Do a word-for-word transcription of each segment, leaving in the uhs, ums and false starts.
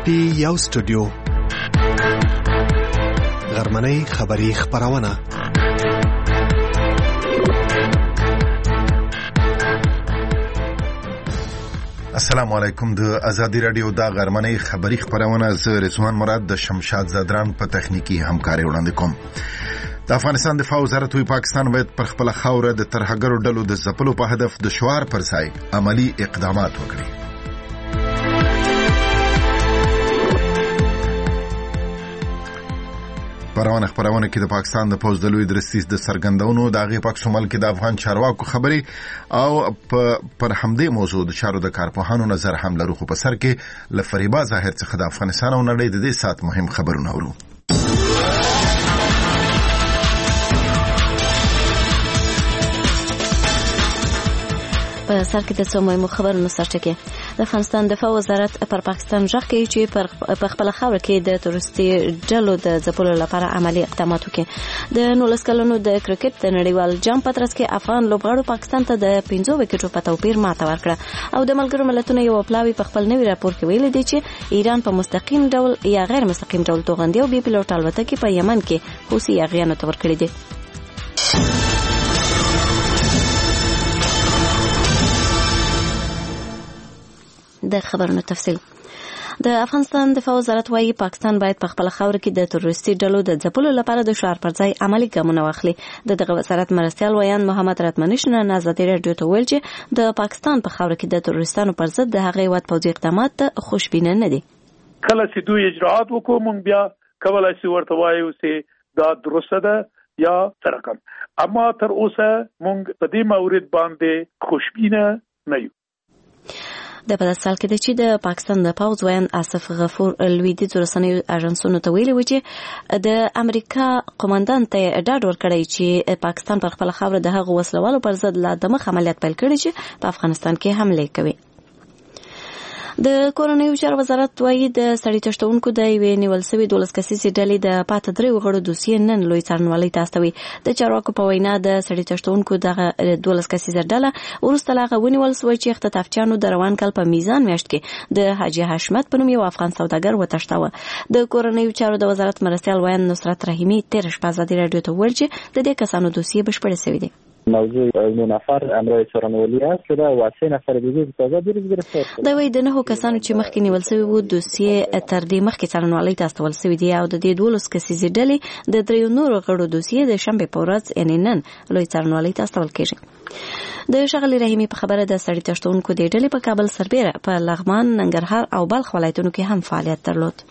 دی یو سټوډیو غرمنۍ خبری خبرونه السلام علیکم. د ازادي رادیو د غرمنۍ خبری خبرونه ز رضوان مراد د شمشاد زادران په تخنیکی همکاري وړاندې کوم. د افغانستان دفاع وزارت وی پاکستان باید پر خپل خوره د ترهګرو ډلو د ځپلو په هدف د شوار پر ځای عملی اقدامات وکړي. پرونه خبرونه کې د پاکستان د پوز د لوی درستیز د سرګندونو د هغه پاک شمال کې د افغان چارواکو خبري او پر همدې موضوع د چارو د کارپوهانو نظر هم لرو. خو په سر کې لفریبا ظاهر څخه د افغانستان او نړۍ د دې سات مهم خبرونه ورو. په سر کې د څو مهمو خبرونو سرچینه کې د افغانستان دفاع وزارت پر پاکستان ژغ کوي چې پر خپل خاور کې د تورستي ډلو د ځپلو لپاره عملی اقدامات وکړي. د نولس کلونو د کرکټ د نړیوال جام په ترڅ کې افغان لوبغاړو پاکستان ته د پنځو وکټو په توپیر ماته ورکړه او د ملګرو ملتونو یو پلاوی په خپل نوي راپور کې ویلي دی چې ایران په مستقیم ډول یا غیر مستقیم ډول توغندي او بي پيلوټ الوتکې په یمن کې حوثي یاغیانو ته ورکړي دي. د خبرونو تفصیل. د افغانستان دفاع وزارت وايي پاکستان باید په خپل خاور کې د تروریستي ډلو د ځپلو لپاره د شعار پر ځای عملی ګامونه واخلي. د دغه وزارت مرستیال ویان محمد راتمنش نن ازادي رادیو ته ویل چې د پاکستان په خاور کې د تروریستانو پر ضد د هغې وات پوځي اقدامات خوشبینه نه دي. کله چې دوی اجراءات وکړو مونږ بیا کولای شو ورته وایو چې دا درسته ده یا ترکم، اما تر اوسه مونږ په دې مورید باندې خوشبینه نه یو. د په سال کې د چې د پاکستان د پاوز ویان آصف غفور لویدیځ رسنیو اژانسونو ته ویلي و چې د امریکا قوماندان ته ډاډ ورکړی چې پاکستان پر خپل خاور د هغو وسلوالو پر ضد لا د مخ عملیات پیل کړي چې په افغانستان کې حمله کوي. د کورنیو چارو وزارت وايي د سړي تشتونکو د یوې نیول شوې دولس کسیزې ډلې د پاته درې غړو دوسیې نن لوی څارنوالۍ ته استوي. د چارواکو په وینا د سړي تشتونکو دغه دولس کسیزه ډله وروسته لا غونیول سوی چې اختطافچانو د روان کال په میزان میاشت کې د حاجی حشمت په نوم یو افغان سوداګر وتښتاوه. د کورنیو چارو د وزارت مرستیال ویان نصرت رحیمی تیر شپه ازادي رادیو ته ویل چې د دې کسانو دوسیې بشپړې شوې دي. موضوع نو نفر امرای سرانولی است که دا واسه نفر دیگه تازه دیروز گرفتار شد. دا وی د نه کسانو چې مخکې نیول شوی وو دوسیې تر دې مخکې سرانولی ته استول شوی دی او د دې دولس کسیزې ډلې د دریو نورو غړو دوسیې د شنبه په ورځ یعنی نن لوی سرانولی ته استول کېږي. د شغلی رحیمی په خبره د سړي تشتونکو د ډلې په کابل سربېره په لغمان ننګرهار او بلخ ولایتونو کې هم فعالیت درلود.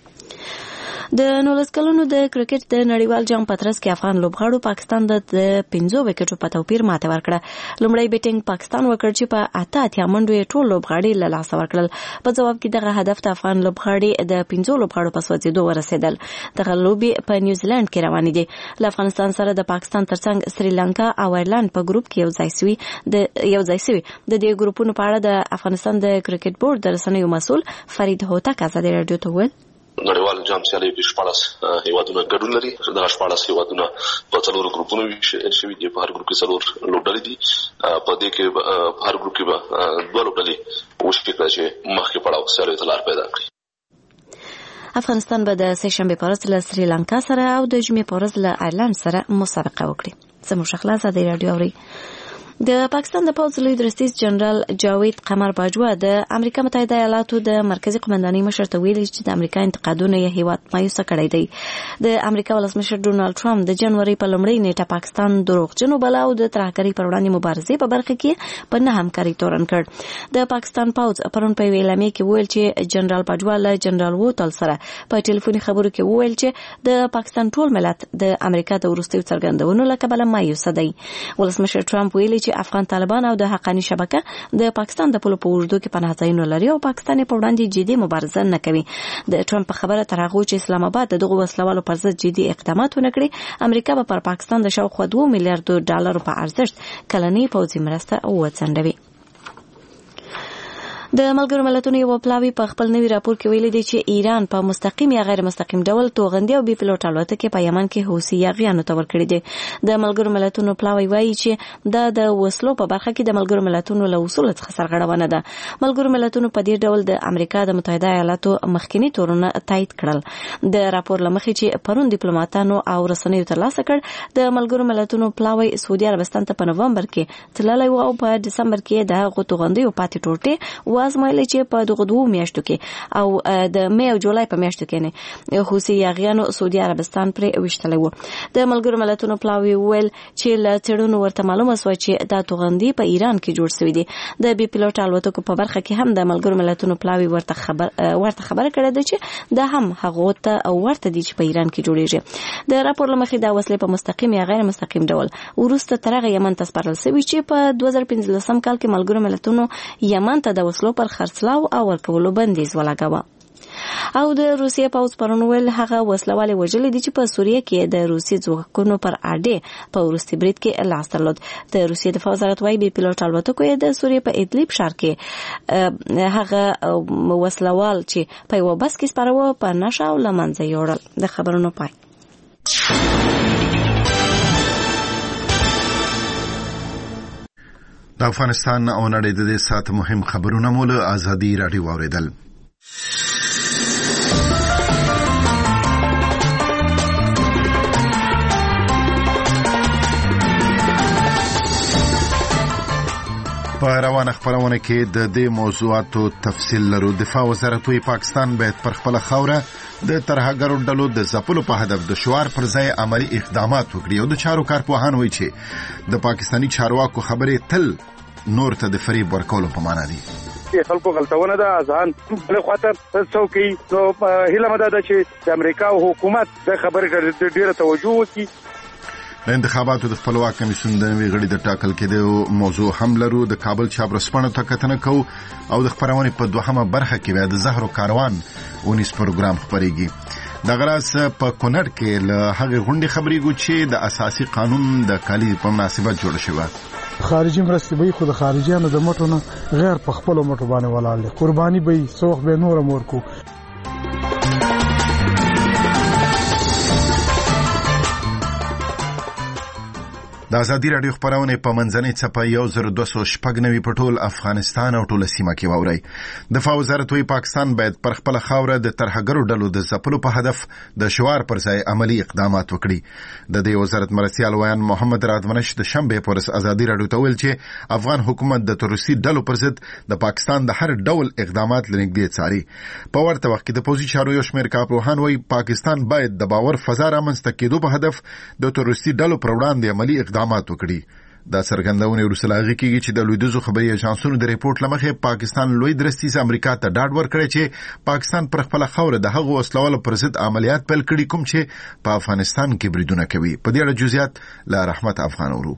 د نولس کلونو د کرکټ د نړیوال جام په ترڅ کې افغان لوبغاړو پاکستان ته د پنځو وکټو په توپیر ماته ورکړه. لومړی بیټینګ پاکستان وکړ چې په اته اتیا منډو یې ټول لوبغاړي له لاسه ورکړل. په جواب کې دغه هدف ته افغان لوبغاړي د پنځو لوبغاړو په سوځېدو ورسېدل. دغه لوبې په نیوزیلند کې روانې دي. له افغانستان سره د پاکستان ترڅنګ سریلانکا او ایرلند په ګروپ کې یو ځای شوي د یو ځای شوي د دې ګروپونو په اړه د افغانستان د کرکټ بورډ د رسنیو مسؤل فرید هوتک ازادي رادیو ته وویل نړیوال جام سیالي په شپاړس هیوادونو ګډون لري. دا شپاړس هیوادونه په څلورو ګروپونو ویشل شوي دي. په هر ګروپ کې څلور لوبډلې دي. په دې کې په هر ګروپ کې به دوه لوبډلې وشي چې مخکې پړاو سیالي ته لار پیدا کړي. افغانستان به د سه شنبه په ورځ له سریلانکا سره او د جمعې په ورځ له ایرلند سره مسابقه وکړي. زموږ خلاص ازادي رادیو اوري. د پاکستان د پوځ لوی درستیز جنرال جاوید قمر باجوا د امریکا متحده ایالاتو د مرکزی قومندانۍ مشر ته ویلي چې د امریکا انتقادونه یې هیواد مایوسه کړی دی. د امریکا ولسمشر ډونالد ټرمپ د جنوري په لومړۍ نیټه پاکستان دروغجنو بلا او د ترهګرۍ پر وړاندې مبارزې په برخه کې په نه همکاري تورن کړ. د پاکستان پوځ پرون په اعلامیه کې ویل چې جنرال باجوا له جنرال ووتل سره په ټلیفوني خبرو کې ویل چې د پاکستان ټول ملت د امریکا د وروستیو څرګندونو له کبله مایوسه دی. ولسمشر ټرمپ ویلي چې افغان طالبان او د حقانی شبکه د پاکستان د پولو په اوږدو کې پناه ځایونه لري او پاکستان په وړاندې جدي مبارزه نه کوي. د ټرمپ په خبره تر هغه چې اسلام آباد دغه وسلوالو پر ضد جدي اقدامات ونه کړي، امریکا به پر پاکستان د شاوخوا دوه میلیارډ ډالر په ارزښت کلنۍ پوځي مرسته وڅنډوي. د ملګرو ملتونو یو پلاوی په خپل نوي راپور کې ویلي دی چې ایران په مستقیم یا غیر مستقیم ډول توغندي او بي پلوټ الوتکې په یمن کې حوثي یاغیانو ته ورکړي دي. د ملګرو ملتونو پلاوی وایي چې دا د وسلو په برخه کې د ملګرو ملتونو له اصولو څخه سرغړونه ده. ملګرو ملتونو په دې ډول د امریکا د متحده ایالاتو مخکینی تورونه تایید کړل. د راپور لمخې چې پرون ډیپلوماټانو او رسنیو ترلاسه کړ، د ملګرو ملتونو پلاوی سعودي عربستان ته په نومبر کې تللی و او په دسمبر کې د هغو توغندیو پاتې ټوټې وازمایلې چې په دغه دوه میاشتو کې او د می او جولای په میاشتو کې نه حوثي یاغیانو سعودي عربستان پرې وشتلی و. د ملګرو ملتونو پلاوی ویل چې له څېړنو ورته معلومه سوه چې دا توغندي په ایران کې جوړ شوي دي. د بي پلوټ الوتکو په برخه کې هم د ملګرو ملتونو پلاوی ورته خبر ورته خبره کړې ده چې دا هم هغو ته ورته دي چې په ایران کې جوړیږي. د راپور له مخې دا وسلې په مستقیم یا غیر مستقیم ډول وروسته تر هغه یمن ته سپارل شوي چې په دوه زره پنځلسم کال کې ملګرو ملتونو یمن ته د وسلو پر خرڅلاو او ورکولو بندیز ولګاوه. او د روسیې پوځ پرون ویل هغه وسلوالې وژلې دي چې په سوریه کې د روسي ځواکونو پر اډې په وروستي برید کې لاس درلود. د روسیې دفاع وزارت وايي بي پلوټ الوتکو یې د سوریې په ادلیب ښار کې هغه وسلوال چې په یوه بس کې سپاره په نښه او له منځه یوړل. د خبرونو پای. د افغانستان او نړۍ د دې ساعت مهم خبرونه مو له ازادي راډیو واوریدل. په روانه خبرونه کې د دې موضوعاتو تفصیل لرو. دفاع وزارت وايي پاکستان باید پر خپل خوره د ترهګرو ډلو د ځپلو په هدف د شعار پر ځای عملی اقدامات وکړي. او د چارو کارپوهان وايي چې د پاکستاني چارواکو خبرې تل نور ته د فریب ورکولو په معنا دي. خلکو غلطونه ده ځان له خاطر څوکي نو هیله مده ده چې د امریکا او حکومت د خبرې ډیره توجه وکړي. د انتخاباتو د خپلواک کمیسیون د نوي غړي د ټاکل کېدو موضوع هم لرو. د کابل چاپ رسپانو ته کتنه کوو او د خبرونې په دوهمه برخه کې بیا د زهرو کاروان اونیس پروګرام خبرېږي. د غراس په کونړ کې له هغه غونډې خبرېږو چې د اساسي قانون د کالي په مناسبت جوړ شوه. خارجي مرستې به خو د خارجيانو د مټو نه غیر په خپل مټو باندې ولاړ دي. قرباني به سوخ به نور مور کو. د ازادي راډیو خبرونه په منځنۍ څپه یو زر دوه سوه شپږ نوي په ټول افغانستان او ټوله سیمه کې واوري. دفاع وزارت وايي پاکستان باید پر خپل خاوره د ترهګرو ډلو د ځپلو په هدف د شعار پر ځای عملی اقدامات وکړي. د دې وزارت مرستیال ویان محمد رادمنش د شنبه پر ازادي راډیو ته ویل چې افغان حکومت د تروریستي ډلو پر ضد د پاکستان د هر ډول اقدامات لنګدې څاري. په ورته وخت کې د پوزي چارو یو شمېر کارپوهان وايي پاکستان باید د باور فضا رامنځته کېدو په هدف د تروریستي ډلو پر وړاندې عملی اقدامات وکړي. دا څرګندونه وروسته لاغي کېږي چې د لویدیځو خبري اژانسونو د ریپورت لمخې پاکستان لوی درستیز امریکا ته ډاډ ورکړی چې پاکستان پر خپل خوره د هغو وسلوالو پر ضد عملیات پیل کړي کوم چې په افغانستان کې بریدونه کوي. په دې اړه جزئیات له رحمت افغان ورو.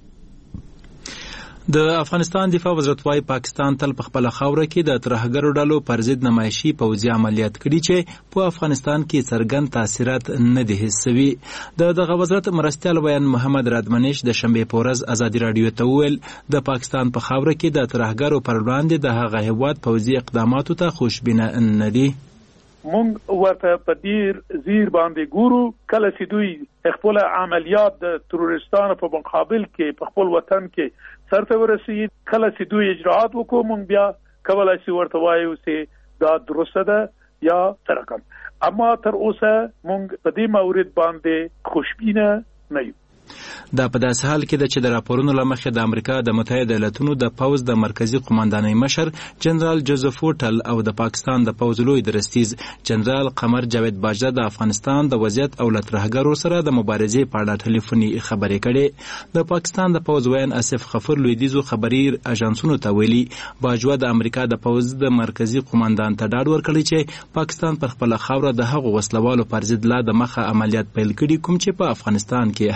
د افغانستان دفاع وزارت وايي پاکستان تل په خپل خوره کې د ترهګرو ډلو پر ضد نمایشي پوځي عملیات کړي چې په افغانستان کې څرګند تاثیرات نه دي حس شوي. د دغه وزارت مرستیال ویان محمد رادمنش د شنبه په ورځ ازادي راډیو ته وویل د پاکستان په خوره کې د ترهګرو پر وړاندې د هغه هیواد پوځي اقداماتو ته خوشبینه نه دي. مونږ ورته په ډیر زیر باندې ګورو کله چې دوی خپل عملیات د تروریستانو په مقابل کې په خپل وطن کې سرته ورسېږي، کله چې دوی اجراءات وکړو مونږ بیا کولای شو ورته وایو چې دا درسته ده یا ترکم. اما تر اوسه مونږ په دې مورید باندې خوشبینه نه یو. دا په داسې حال کې ده چې د راپورونو له مخې د امریکا د متحده ایالاتونو د پوځ د مرکزی قوماندانۍ مشر جنرال جوزف وټل او د پاکستان د پوځ لوی درستیز جنرال قمر جاوید باجوه د افغانستان د وضعیت او له ترهګرو سره د مبارزې په اړه ټلیفوني خبرې کړې. د پاکستان د پوځ ویان اسف غفور لویدیځو خبري اژانسونو ته ویلي باجوه د امریکا د پوځ د مرکزی قوماندان ته ډاډ ورکړی چې پاکستان پر خپل خوره د هغو وسلوالو پر ضد لا د مخه عملیات پیل کړي کوم چې په افغانستان کې حمله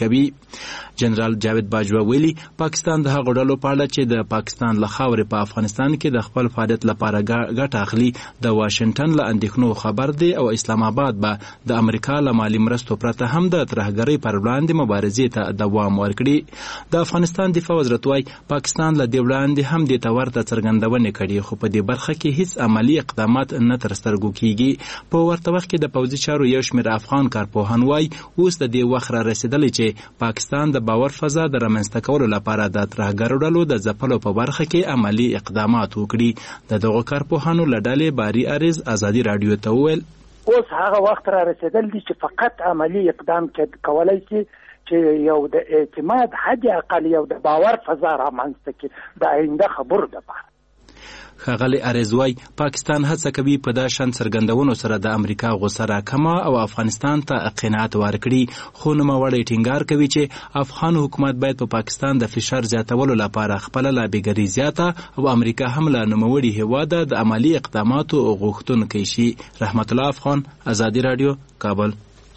کوي. جنرال جاوید باجوا ویلي پاکستان د هغو ډلو په اړه چې د پاکستان له خاورې په افغانستان کې د خپل فعالیت لپاره ګټه اخلي د واشنګټن له اندېښنو خبر دی او اسلام آباد به د امریکا له مالي مرستو پرته هم د ترهګرۍ پر وړاندې مبارزې ته دوام ورکړي. د افغانستان دفاع وزارت وايي پاکستان له دې وړاندې هم دې ته ورته څرګندونې کړي خو په دې برخه کې هیڅ عملي اقدامات نه تر سترګو کیږي. په ورته وخت کې د پوځي چارو یو شمېر افغان کارپوهان وايي اوس د دې وخت را رسېدلی چې پاکستان د باور فضا د رامنځته کولو لپاره د ترهګرو ډلو د ځپلو په برخه کې عملي اقدامات وکړي. د دغو کارپوهانو له ډلې باري اریز ازادي راډیو ته وویل اوس هغه وخت را رسېدل دي چې فقط عملي اقدام کولای شي چې یو د اعتماد حد اقل یو د باور فضا رامنځته کړي د آینده خبرو لپاره. ښاغلی اریزوای پاکستان هڅه کوي په دا شان څرګندونو سره د امریکا غوسه راکمه او افغانستان ته قناعت ورکړي. خو نوموړی ټینګار کوي چې افغان حکومت باید په پا پاکستان د فشار زیاتولو لپاره خپله لابیګري زیاته او امریکا هم له نوموړي هیواده د عملي اقداماتو غوښتونکی شي. رحمت الله افغان، ازادي راډیو، کابل.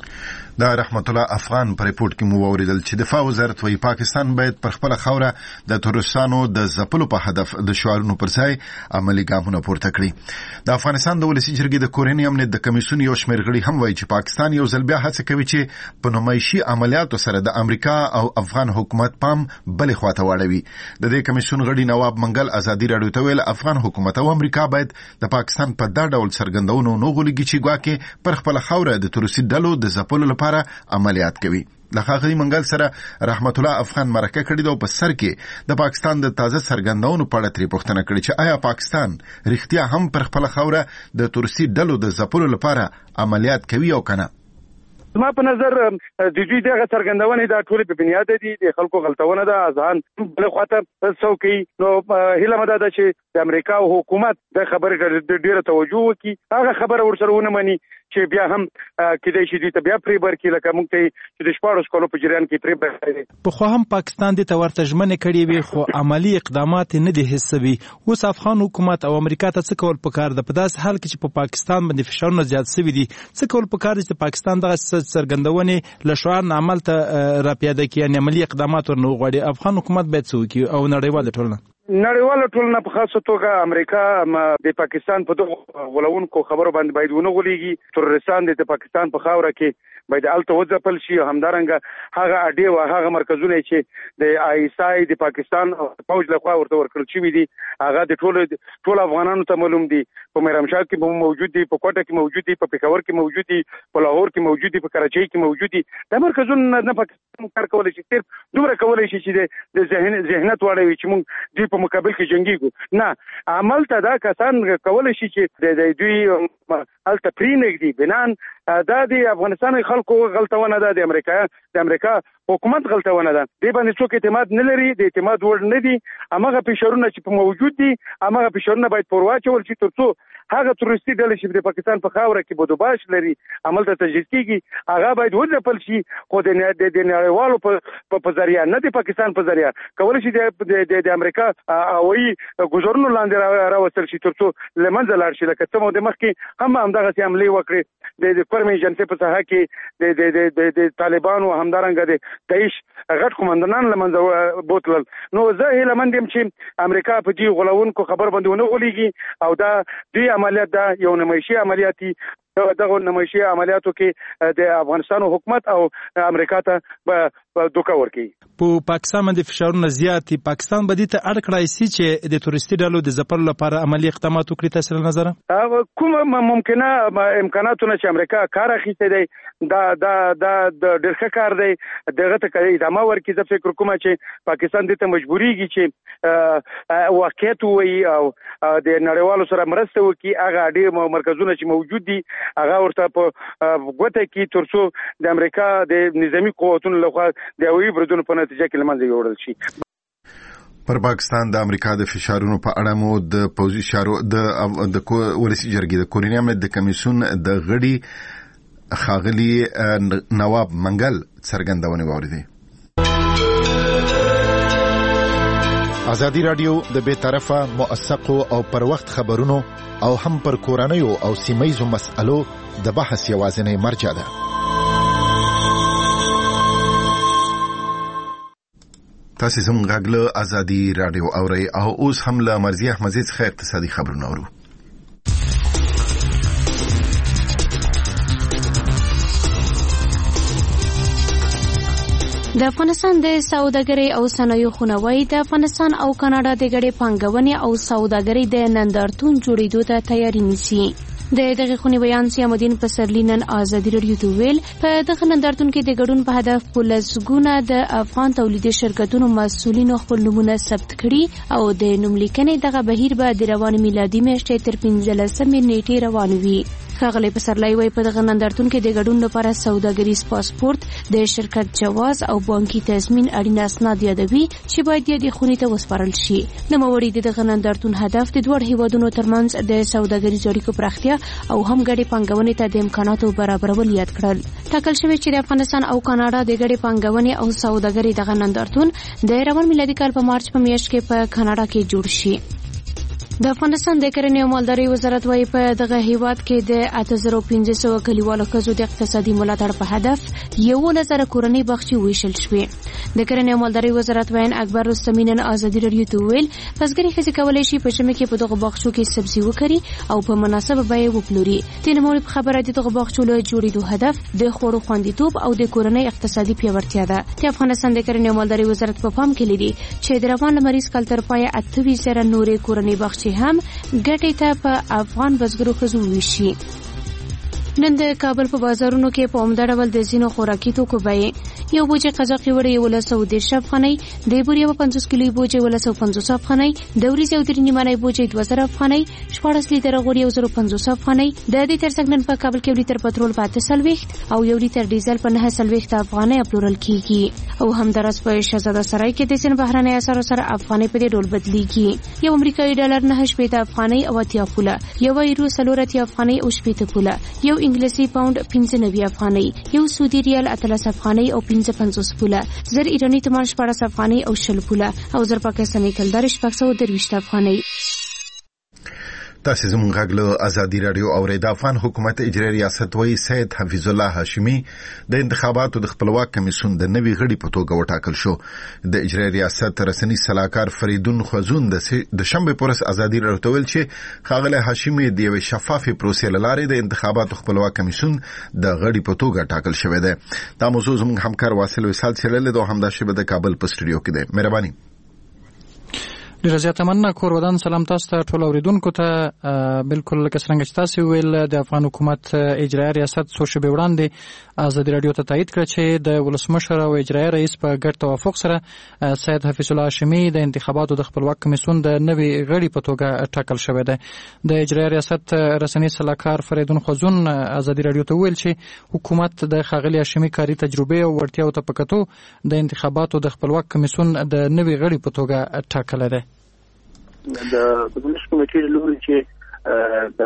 دا رحمت الله افغان پر ریپورت کې مو اوریدل چې دفاع وزارت وايي پاکستان باید پر خپل خوره د تورستانو د ځپلو په هدف د شعارونو پر ځای عملي ګامونه پورته کړي. د افغانستان د ولسي جرګې د کورنۍ امنیت د کمیسیون یو شمېر غړي هم وايي چې پاکستان یو ځل بیا هڅه کوي چې په نمایشي عملیاتو سره د امریکا او افغان حکومت پام بلې خواته واړوي. د دې کمیسیون غړي نواب منګل ازادي راډیو ته ویل افغان حکومت او امریکا باید د پاکستان په دا ډول څرګندونو نه غولېږي چې ګواکې پر خپل خوره د تروریستي ډلو د ځپلو لپاره عملیات کوي. د ښاغلي منګل سره رحمت الله افغان مرکه کړې ده او په سر کې د پاکستان د تازه څرګندونو په اړه ترې پوښتنه کړې چې آیا پاکستان رښتیا هم پر خپله خوره د تروریستي ډلو د ځپلو لپاره عملیات کوي او که نه؟ زما په نظر د دوی دغه څرګندونې دا ټولې په بنیاد دي د خلکو غلطونه ده اذهان بل خواته څوکي. نو هیله مده ده چې د امریکا او حکومت د خبرې ډیره توجه وکړي، هغه خبره ورسره ونه مني چې بیا هم کېدای شي دوی ته بیا پرې برکړي لکه موږ ته چې د شپاړس کالو په جریان کې پرې برکړي. پخوا هم پاکستان دې ته ورته ژمنې کړې وي خو عملي اقدامات نه دي حس سوي. اوس افغان حکومت او امریکا ته څه کول پکار ده په داسې حال کې چې په پاکستان باندې فشارونه زیات سوي دي؟ څه کول پکار دي چې پاکستان دغه څرګندونې له شعار نه عمل ته راپیاده کړي، یعنې عملي اقدامات ورنه وغواړي؟ افغان حکومت باید څه وکړي او نړیواله ټولنه؟ نړیواله ټولنه په خاصه توګه امریکا د پاکستان په دغه غولونکو خبرو باندې باید ونه غولېږي. ترورستان د پاکستان په خاوره کې باید هلته وځپل شي. همدارنګه هغه اډې او هغه مرکزونه چې د آی اس آی د پاکستان فوج لخوا ورته ورکړل شوي دي هغه د ټولو ټول افغانانو ته معلوم دي. په میرامشاه کې موجود دي، په کوټه کې موجود دي، په پېښور کې موجود دي، په لاهور کې موجود دي، په کراچۍ کې موجود دي. دا مرکزونه نه پاکستان کار کولی شي، صرف دومره کولی شي چې د ذهن ذهنیت واړوي چې موږ دوی په مقابل کې جنګیږو. نه، عمل ته دا کسان کولی شي چې د دوی هلته پرېنږدي بنان دا د افغانستان خلکو غلطونه ده، د امریکا د امریکا حکومت غلطونه ده. دې باندې څوک اعتماد نه لري، د اعتماد وړ نه دي. هماغه فشارونه چې په موجود دي هماغه فشارونه باید پر واچول شي تر څو هغه تروریستي ډلې چې د پاکستان په خاوره کې بدوباش لري عمل ته تجهیز کیږي هغه باید وځپل شي، خو د نړیوالو په ذریعه نه د پاکستان په ذریعه کولی شي د امریکا هوایي ګزارونو لاندې راوستل شي تر څو له منځه لاړ شي. لکه څه موده مخکې هم همدغسې حملې وکړې د فرمې جنسي په ساحه کې د طالبانو همدارنګه د داعش غټ قومندانان له منځه بوتلل. نو زه هیله مند یم چې امریکا په دې غولونکو خبر باندې ونه غولېږي او دا دوی عملیات دا یو نمایشي عملیاتي دغه نمایشي عملیاتو کې د افغانستان حکومت او امریکا ته دوکه ورکوي. په پاکستان باندې فشارونه زیات دي، پاکستان به دې ته اړ کړای شي چې د تورستي ډلو د ځپلو لپاره عملي اقدامات وکړي؟ تاسو له نظره کوم ممکنه امکاناتونه چې امریکا کار اخیستی دی دا دا دا د ډېر ښه کار دی، دغه ته ادامه ورکړي. زه فکر کوم چې پاکستان دې ته مجبورېږي چې واقعیت ووایي او د نړیوالو سره مرسته وکړي. هغه اډې مرکزونه چې موجود دي هغه ورته په ګوته کې تر څو د امریکا د نظامي قوتونو لخوا د هوایي بریدونو په نتیجه کې له منځه یوړل شي. پر پاکستان د امریکا د فشارونو په اړه مو د پوځي چارو د د ولسي جرګې د کورنۍ امنیت د کمیسیون د غړي ښاغلي نواب منګل څرګندونې واورېدې. ازادي راډیو د بې طرفه موثقو او پر وخت خبرونو او هم پر کورنیو او سیمه‌یزو مسألو د بحث یوازینی مرجع ده. تاسو زموږ غږ له ازادي رادیو اورئ او اوس هم له مرضی احمدزی څخه اقتصادي خبرونه اورو. د افغانستان د سوداګرۍ او صنایعو خونوي د افغانستان او کاناډا د ګډې پانګونې او سوداګرۍ د نندارتون جوړېدو ته تیاری نیسي. د دغه خونې بیان سیامالدین پسرلی نن ازادي رادیو ته ویل په دغه نندارتون کې د ګډون په هدف پولسګونه د افغان تولیدي شرکتونو مسؤلینو خپل نومونه ثبت کړي او د نوملیکنې دغه بهیر به د روان میلادي میاشتې تر پنځلسمې نیټې روان وي. ښاغلی پسرلی وایي په دغه نندارتون کې د ګډون لپاره سوداګریز پاسپورت، د شرکت جواز او بانکي تضمین اړین اسناد یادوي چې باید یې خونې ته وسپارل شي. نوموړي د دغه نندارتون هدف د دوه هیوادونو ترمنځ د سوداګریزو اړیکو پراختیا او هم ګډې پانګونې ته د امکاناتو برابرول یاد کړل. ټاکل شوی چې د افغانستان او کاناډا د ګډې پانګونې او سوداګرۍ دغه نندارتون د روان میلادي کال په مارچ په میاشت کې په کاناډا کې جوړ شي. د افغانستان د کرنې او مالدارۍ وزارت وايي په دغه هیواد کې د اته زره پنځه سوه کلیوالو ښځو د اقتصادي ملاتړ په هدف یولس زره کورنۍ باغچې ویشل شوې. د کرنې او مالدارۍ وزارت وین اکبر رستمي نن ازادي رادیو ته ویل بزګري ښځې کولی شي په ژمي کې په دغه باغچو کې سبزي وکري او په مناسبه بیه وپلوري. د نوموړي په خبره د دغه باغچو له جوړېدو هدف د خوړو خوندیتوب او د کورنۍ اقتصادي پیاوړتیا ده. د افغانستان د کرنې او مالدارۍ وزارت په پام کې لري چې د روان لمریز کال تر پایه اته ویشت زره نورې کورنۍ باغچې هم ګټې ته په افغان بزګرو ښځو ویشي. نن د کابل په بازارونو کې په عمده ډول د ځینو خوراکي توکو بیې یو بوجۍ قزاقي وړۍ یولس سوه دېرش افغانۍ، د بورې یوه پنځوس کیلویي بوجۍ یولس سوه پنځوس افغانۍ، د وریځې او درې نیمانۍ بوجۍ دوه زره افغانۍ، شپاړس لیتره غوړي یو زره پنځوس افغانۍ. د دې ترڅنګ نن په کابل کې یو لیتر پټرول په اته څلوېښت او یو لیتر ډیزل په نهه څلوېښت افغانۍ پلورل کیږي. او همداراز په شهزاده سرای کې د ځینو بهرنۍ اسعارو سره افغانۍ په دې ډول بدلیږي. یو امریکایي ډالر نهه شپېته افغانۍ او اتیا پوله، یو یورو څلور اتیا افغانۍ او شپېته پوله، یو انګلیسي پاوند پنځه نوي افغانۍ، یو سعودي ریال اتلس افغانۍ او پنځه پنځوس پوله، زر ایراني تومان شپاړس افغانۍ او شل پوله او زر پاکستاني کلدار شپږ سوه درویشت افغانۍ. تاسو زموږ غږ له ازادي رادیو اورئ. د افغان حکومت اجرایي ریاست وایي سید حفیظ الله هاشمي د انتخاباتو د خپلواک کمیسیون د نوي غړي په توګه وټاکل شو. د اجرایي ریاست رسنی سلاکار فریدون خوزون د شنبه پورس ازادي رادیو ته ویل چې ښاغلی هاشمي د یوې شفافې پروسې له لارې د انتخاباتو خپلواک کمیسیون د غړي په توګه ټاکل شوی دی. دا موضوع زموږ همکار واصل وصال څېړلې ده او همدا شیبه د کابل په سټوډیو کې دی. مهرباني. ډیره زیاته مننه. کور ودان سلام تاسو ته ټول اوریدونکو ته. بالکل لکه څنګه چې تاسو ویل د افغان حکومت اجرایي ریاست څو شپې وړاندې ازادي رادیو ته تایید کړ چې د ولسمشر او اجرایي رئیس په ګډ توافق سره سید حفیظ الله هاشمي د انتخاباتو د خپلواک کمیسیون د نوي غړي په توګه ټاکل شوی دی. د اجرایي ریاست رسنی سلاکار فریدون خوزون ازادي رادیو ته ویل چې حکومت د ښاغلي هاشمي کاري تجربه او وړتیاو ته په کتو د انتخاباتو د خپلواک کمیسیون د نوي غړي په توګه ټاکل دی. د بدنش کمیټې لوري چې د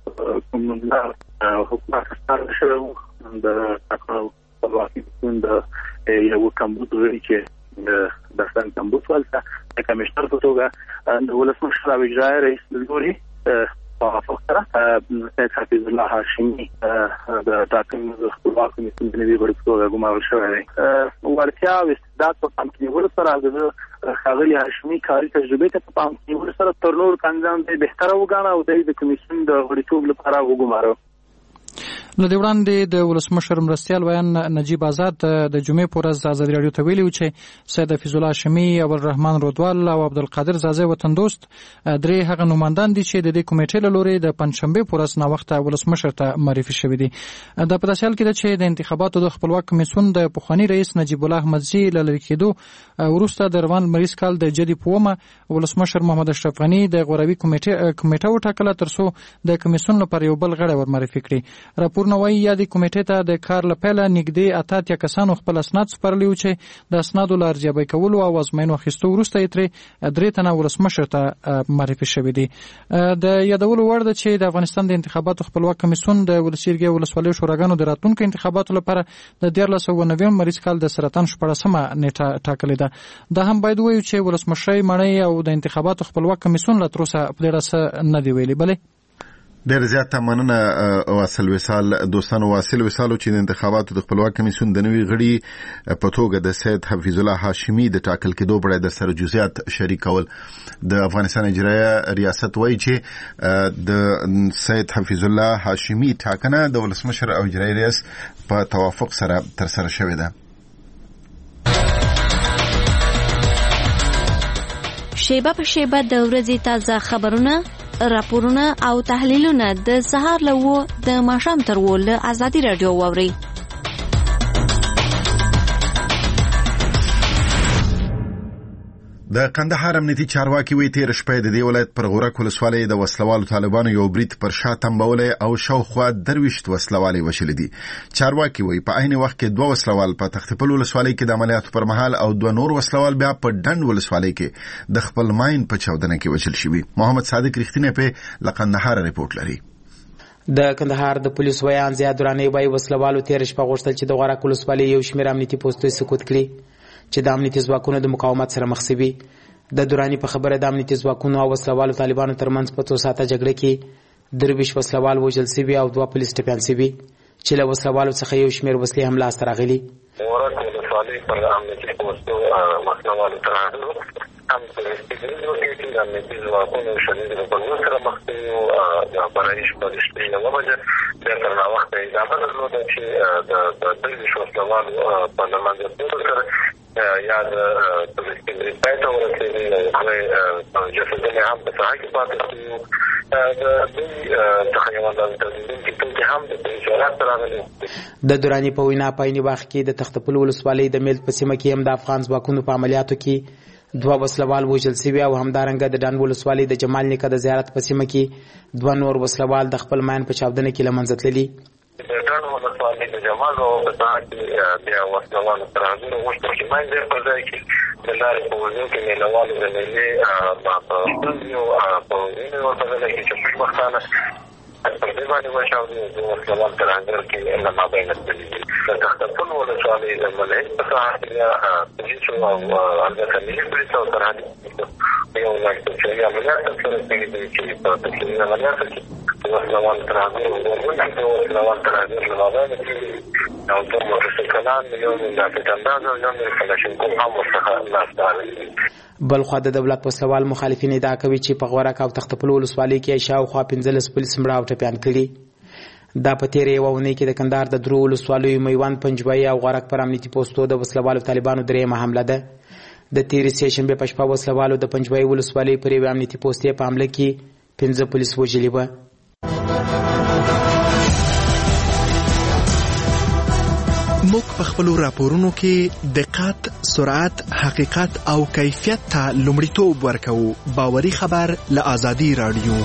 حکومت ستاره شوی د تاکو خپلواکي د یو کمبود لري چې د داستان کمبود ولته د کمشنر په توګه د ولسمشر او اجرایي رئیس لوري په فقره سید حفیظ الله هاشمي د تاکو خپلواکي د نوي غړي په توګه ګمارل شوی دی. ورتیا او استعداد په پام کې نیول سره د ښاغلي هاشمي کاري تجربه ته په پام کې نیول سره تر نورو کاندیدانو ته بهتره وګڼه او د کمیسیون د غړیتوب لپاره وګمارو. له دې وړاندې د ولسمشر مرستیال ویان نجیب آزاد د جمعې په ورځ ازادي رادیو ته ویلي چې سید حفیظ الله هاشمي او الرحمن رودوال او عبدالقادر زازی وطن دوست درې هغه نوماندان دي چې د دې کمیټې له لوري د پنځشنبه په ورځ ناوخته ولسمشر ته معرفي شوي دي. دا په داسې حال کې ده چې د انتخاباتو د خپلواک کمیسیون د پخواني رئیس نجیب الله احمدزي له لرې کېدو وروسته د روان لمریز کال د جدي په اومه ولسمشر محمد اشرف غني د غوروي کمیټې کمیټه وټاکله تر څو د کمیسیون لپاره یو بل غړی ورمعرفي کړي. راپورونه وايي یا د کمیټې ته د کار لپاره نږدې اته اتیا کسانو خپل اسناد سپارلي و چې د اسنادو له ارزیابۍ کولو او ازموینو اخیستو وروسته یې ترې درې تنه ولسمشر ته معرفي شوي دي. د یادولو وړ ده چې د افغانستان د انتخاباتو خپلواک کمیسیون د ولسیرګۍ ولسوالیو شوراګانو د راتلونکو انتخاباتو لپاره د دیارلس سوه نوي مریض کال د سرطان شپاړسمه نیټه ټاکلې ده. دا هم باید ووایو چې ولسمشرۍ مړۍ او د انتخاباتو خپلواک کمیسیون لا تر اوسه په دې ډول څه نه دي ویلي. بلې ډېر زیاته مننه واصل وصال. دوستانو واصل وصالو چې د انتخاباتو د خپلواک کمیسیون د نوي غړي په توګه د سید حفیظ الله هاشمي د ټاکل کېدو په اړه د سره جزئیات شریکول. د افغانستان اجرایه ریاست وایي چې د سید حفیظ الله هاشمي ټاکنه د ولسمشر او اجرایي ریاس په توافق سره تر سره شوې ده. شیبه په شیبه د ورځې تازه خبرونه، راپورونه او تحلیلونه د سهار له و د ماښام تر و له ازادي راډیو واورئ. د کندهار امنیتي چارواکي وی تیر شپه د دې ولایت پر غورک ولسوالۍ د وسلوالو طالبانو یو بریټ پر شا تنبولې او شاوخوا درويشت وسلوالي وشلې دي. چارواکي وی په عین وخت کې دوه وسلوال په تختپل ولسوالۍ کې د عملیاتو پر مهال او دوه نور وسلوال بیا په ډند ولسوالۍ کې د خپل ماين په چاودنه کې وشل شوی. محمد صادق رښتینه په لقندهار ریپورت لري. د کندهار د پولیس ویان زیاد درانه وای وسلوالو تیر شپه غوښتل چې د غورک ولسوالۍ یو شمېر امنیتي پوسټونه سقوط کړي چې د امنیتي ځواکونو د مقاومت سره مخ شوي. د دوراني په خبره د امنیتي ځواکونو او وسلوالو طالبانو ترمنځ په څو ساعته جګړه کې درویش وسلوال وژل شوي او دوه پولیس ټپیان شوي چې له وسلوالو څخه یو شمېر وسلې هم لاسته راغلي. غورک ولسوالۍ پر امنیتي پوسټو وسلوالو ترهغلو هم په استقلال کې د امنیتي ځواکونو شدید رقابت سره مخ شوي او د برایش په شپې له وجه د تر وخت اضافه درلوده چې د درویش وسلوالو په لمنځه سره یا د پولیسي پایته ورسېږي هغه جسدونه هم په ساحه کې پاتې شوي. د دوی څخه یو اندازه تولیدونکي توکي هم د پولیسو حالات راغلي. د دوراني په وینا په عین وخت کې د تختپل ولسوالۍ د میل په سیمه کې هم د افغان ځواکونو په عملیاتو کې دوه وسلوال وژل شوي او همدارنګه د ډنډ ولسوالۍ د جمال نیکه د زیارت په سیمه کې دوه نور وسلوال د خپل ماین په چاودنه کې له منځه تللي. د ډنډ ولسوالۍ د جمال او په ساحه کې بیا وسلوالو ترهغلو غوښتل چې ماین ځای پر ځای کې د لارې په وضو کې میلهوالو د میلې په ستونزې او په وینې ورته ځای کې چې خوشبختانه پر دې باندې وشاودي د وسلوال ترهغل کې له مابینه تللي دي. د تختپل ولسوالۍ د ملهج په ساحه کې پولیسو او البته ملي پولیسو او سرحدي یو ځای چې عملیات ترسره کړي دي چې په تفصیلي عملیاتو کې وسلوال ترهغل وګورئ د وسلوال ترهغل له مابینه کې او د موټرسایکلان یو منافق اندازه یو د کلاشینکوف هم ورڅخه لاسته راغلي. بل خو د دولت وسلوال مخالفین ادعا کوي چې په غورک او تختپل ولسوالۍ کې شاوخوا پنځلس پولیس مړه او ټپیان کړي. دا په تیرې یوه اونۍ کې د کندهار د درو ولسوالیو میوند، پنجوایي او غورک پر امنیتي پوسټو د وسلوالو طالبانو درېیمه حمله ده. د تیرې سې شنبې په شپه وسلوالو د پنجوایي ولسوالۍ پر یوې امنیتي پوستې په حمله کې پنځه پولیس وژلي وه. موږ په خپلو راپورونو کې دقت، سرعت، حقیقت او کیفیت ته لومړیتوب ورکوو. باوري خبر له ازادي راډیو.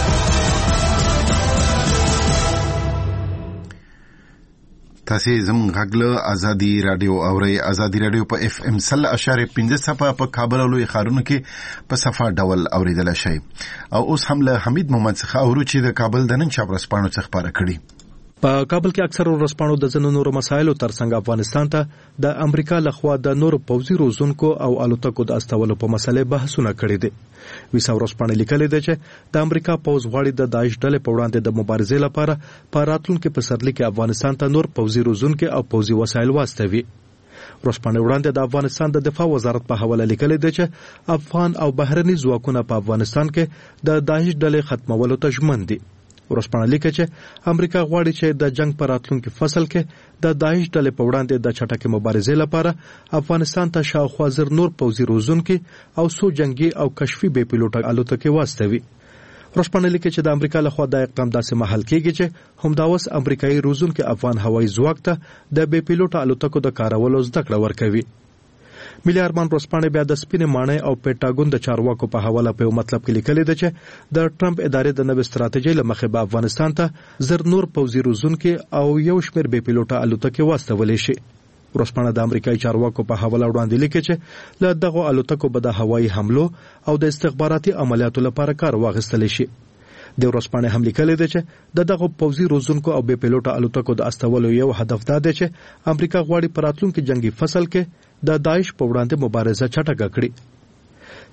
تاسو زموږ غږ له ازادي راډیو اورئ. ازادي راډیو په اف ام سل اشاره پنځه صفه په کابل او لوی ښارونو کې په صفه ډول اوریدل شي. او اوس هم له حمید محمد څخه اورو چې د کابل د نن چاپ رسپانو څخه خبره کړي. په کابل کې اکثر ورسپانو د ځینو نورو مسایلو ترڅنګ افغانستان ته د امریکا لخوا د نورو پوځي روزونکو او الوتکو د استولو په مسله بحثونه کړي دي. ویسا ورسپانې لیکلي دي چې د امریکا پوځ غواړي د داعش ډلې په وړاندې د مبارزې لپاره په راتلونکي پسرلي کې افغانستان ته نور پوځي روزونکو او پوځي وسایل واستوي. ورسپانې وړاندې د افغانستان د دفاع وزارت په حواله لیکلي دي چې افغان او بهرني ځواکونه په افغانستان کې د داعش ډلې ختمولو ته ژمن دي. ورسپانه لیکي چې امریکا غواړي چې د جنگ پر راتلونکي فصل کې د داعش ډلې په وړاندې د چټکې مبارزې لپاره افغانستان ته شاوخوا زر نور پوځي روزونکي او څو جنگي او کشفي بې پیلوټه الوتکې واستوي. ورسپانه لیکي چې د امریکا لخوا د اقدام داسې محل کېږي چې همداوس امریکایي روزونکي افغان هوایي ځواک ته د بې پیلوټه الوتکو د کارولو زده کړه ورکوي. ملي ارمان ورسپانه بیا د سپینې ماڼۍ او پېټاګون د چارواکو په حواله په مطلب کې لیکلي ده چې د ټرمپ ادارې د نوې ستراتیژۍ له مخې به افغانستان ته زر نور پوځي روزونکي او یو شمېر بې پیلوټه الوتکې واستولی شي. ورسپانه د امریکایي چارواکو په حواله وړاندې لیکي چې له دغو الوتکو به د هوایي حملو او د استخباراتي عملیاتو لپاره کار واخیستلی شي. د ورسپانه هم لیکلي ده چې د دغو پوځي روزونکو او بې پیلوټه الوتکو د استولو یو هدف دا دی چې امریکا غواړي په راتلونکي جنگي فصل کې د داعش په وړاندې مبارزه چټکه کړي.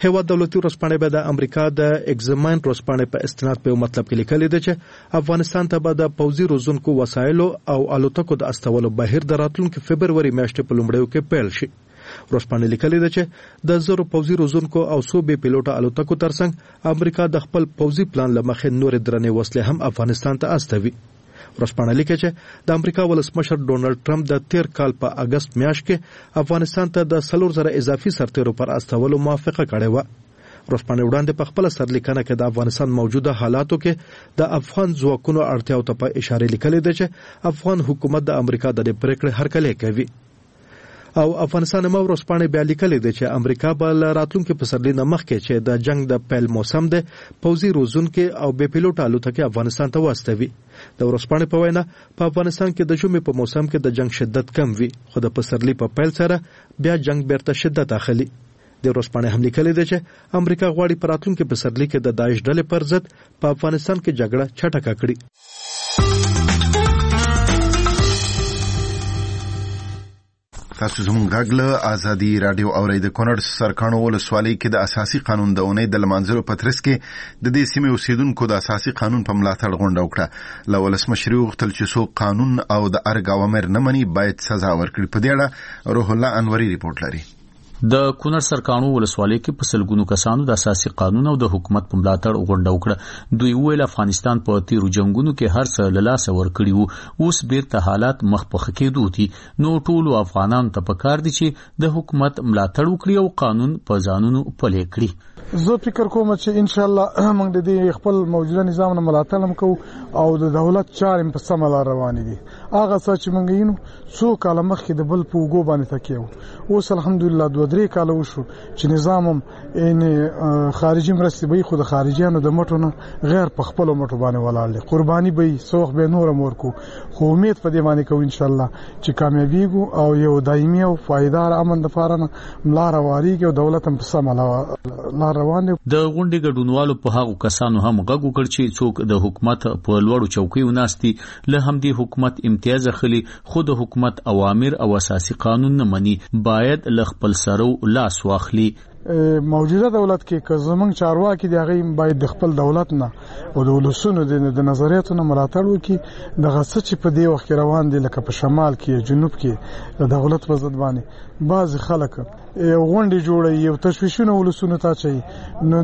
هیواد دولتي ورځپاڼې به د امریکا د ایگزاماین ورځپاڼې په استناد په مطلب کې لیکلي دی چې افغانستان ته به د پوځي روزونکو وسایلو او الوتکو د استولو بهیر د راتلونکي فبروري میاشتې په لومړیو کې پیل شي. ورځپاڼې لیکلي ده چې د زرو پوځي روزونکو او څو بې پیلوټه الوتکو ترڅنګ امریکا د خپل پوځي پلان له مخې نورې درنې وسلې هم افغانستان ته استوي. ورځپاڼه لیکي چې د امریکا ولسمشر ډونالد ټرمپ د تیر کال په اگست میاشت کې افغانستان ته د څلور زره اضافي سرتیرو پر استولو موافقه کړې و. ورځپاڼه وړاندې په خپل سرلیکنه کې د افغانستان موجوده حالاتو کې د افغان ځواکونو اړتیاو ته په اشاره لیکلې ده چې افغان حکومت د امریکا د پریکړې هرکلی کوي. او افغانستان مو ورځپاڼه بیا لیکلې ده چې امریکا به راتلونکي پسرلي نه مخکې چې د جنگ د پیل موسم ده پوځي روزونکو او بې پیلوټه الوتکې افغانستان ته واستوي. د ورځپاڼې په وینا په افغانستان کې د ژمي په موسم کې د جنگ شدت کم وي خو د پسرلي په پیل سره بیا جنگ بیرته شدت اخلي. د ورځپاڼې هم لیکلي ده چې امریکا غواړي په راتلونکي پسرلي کې د داعش ډلې پر ضد په افغانستان کې جګړه چټکه کړي. تاسو زموږ غږ له ازادي رادیو اورید کونړ سرکانو ولسوالۍ کې د اساسي قانون د اونۍ د لمانځلو په ترڅ کې د دې سیمې اوسیدونکو د اساسي قانون په ملاتړ غونډه وکړه. له ولسمشر وغوښتل چې څوک قانون او د ارګ اوامر نه مني باید سزا ورکړي. په دې اړه روح الله انوري ریپورت لري. د کونړ سرکانو ولسوالۍ کې په سلګونو کسانو د اساسي قانون او د حکومت په ملاتړ غونډه وکړه. دوی ویل افغانستان په تیرو جنگونو کې هر څه له لاسه ورکړي وو، اوس بیرته حالات مخ په ښه کېدو دي. نو ټولو افغانانو ته پکار دي چې د حکومت ملاتړ وکړي او قانون په ځانونو پلي کړي. زه فکر کوم چې ان شاء الله موږ د دې خپل موجوده نظام نه ملاتړ هم کوو او د دولت چارې په سمه لار روانې دي. هغه څه چې موږ یې نو څو کاله مخکې د بل په وګو باندې تکیو، اوس الحمدلله دوه درې کاله وشو چې نظام هم ان خارجي مرستې به خو د خارجيانو د مټو نه غیر په خپل مټو باندې ولاړ دي. قرباني به سوخ به نور مورکو، خو امید په دې باندې کوو ان شاء الله چې کامیابیږو او یو دایمي او پایدار امن د فارنه ملار واریږي او دولت هم په سمه لار د غونډې ګډونوالو په هغو کسانو هم غږ وکړ چې څوک د حکومت په لوړو چوکیو ناستي له همدې حکومت امتیاز اخلي، خو د حکومت اوامر او اساسي قانون نه مني، باید له خپل سرو لاس واخلي. موجوده دولت کې که زمونږ چارواکي د هغې باید د خپل دولت نه او د ولسونو د نظریاتو نه ملاتړ وکړي. دغه څه چې په دې وخت کې روان دي لکه په شمال کې جنوب کې د دولت په ضد باندې بعضې خلک غونډې جوړوي او تشویشونه ولسونو ته اچوي، نو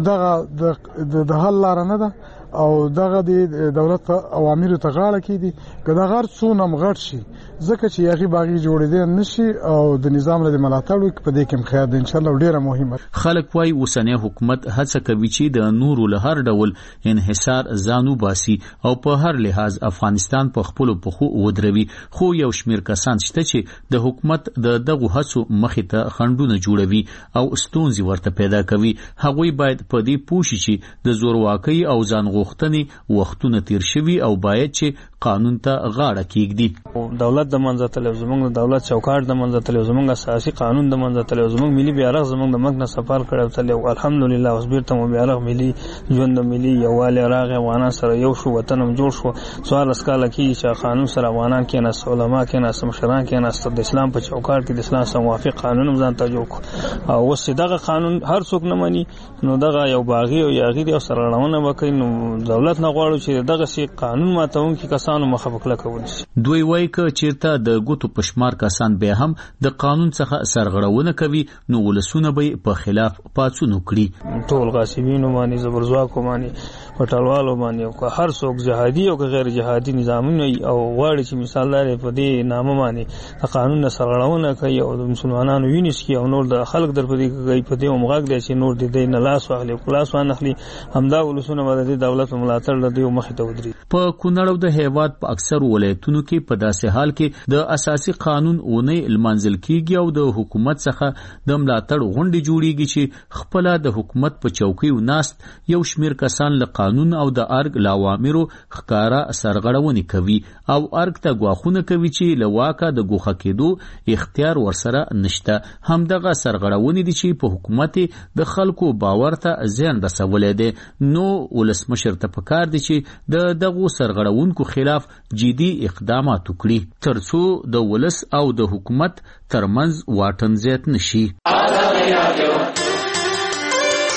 دغه د حل لاره نه ده او دغه د دولت په اوامرو ته غاړه کېږدي. که دغه هر څونه هم غټ شي ځکه چې هغې باغې جوړېدی نه شي او د نظام له ملاتړ وکړي، په دې کې هم خیر دی انشاءالله ډېره مهمه. خلک وایي اوسنی حکومت هڅه کوي چې د نورو له هر ډول انحصار ځان وباسي او په هر لحاظ افغانستان په خپلو پښو ودروي، خو یو شمېر کسان شته چې د حکومت د دغو هڅو مخې ته خنډونه جوړوي او ستونزې ورته پیدا کوي. هغوی باید په دې پوه شي چې د زورواکۍ او ځان غوښتنې وختونه تیر شوي او باید چې قانون ته غاړه کېږدي. دولت د منځه تللی، زموږ د دولت چوکاټ د منځه تللی، زموږ اساسي قانون د منځه تللی، زموږ ملي بیرغ زموږ د ملک نه سفر کړی تللی. الحمدلله اوس بیرته مو بیرغ ملي ژوند ملي یووالی راغی، افغانان سره یو شو، وطن هم جوړ شو. څوارلس کاله کېږي چې قانون سره افغانان کېناست، علما کېناست، مشران کېناست، د اسلام په چوکاټ کې د اسلام سره موافق قانون هم ځان ته جوړ کړو. او اوس چې دغه قانون هر څوک نه مني نو دغه یو باغي او یاغي دی او سرغړونه به کوي. نو دولت نه غواړو چې دغسې قانون ماتونکي کسانو مخه په کلکه ونیسي. دوی وایي که چېرته د ګوتو په شمار کسان بیا هم د قانون څخه سرغړونه کوي نو ولسونه به په خلاف پاڅون وکړي. ټول غاصبینو باندې، زبرځواکو باندې، پټوالو باندې او که هر څوک جهادي او که غیر جهادي نظامونه او غواړي چې مثال لري په دې نامه باندې د قانون نه سرغړونه کوي او د مسلمانانو وینس کی او نور د خلک در په دې کوي، په دې همغږ دی چې نور د دې نه لاس واخلي او لاس وانخلي، همدا ولسونه به د دولت ملاتړ د دوی مخې ته ودرېږي. په کونړ او د هېواد په اکثرو ولایتونو کې په داسې حال کې د اساسي قانون اونۍ لمانځل کېږي او د حکومت څخه د ملاتړ غونډې جوړېږي چې خپله د حکومت په چوکیو ناست یو شمېر کسان له قانون او د ارګ له اوامرو ښکاره سرغړونې کوي او ارګ ته ګواښونه کوي چې له واکه د ګوښه کېدو اختیار ورسره نشته. همدغه سرغړونې دي چې په حکومت د خلکو باور ته زیان رسولی دی. نو ولسمشر ته پکار دی چې د دغو سرغړونکو خلاف جدي اقدامات وکړي تر څو د ولس او د حکومت ترمنځ واټن زیات نشي.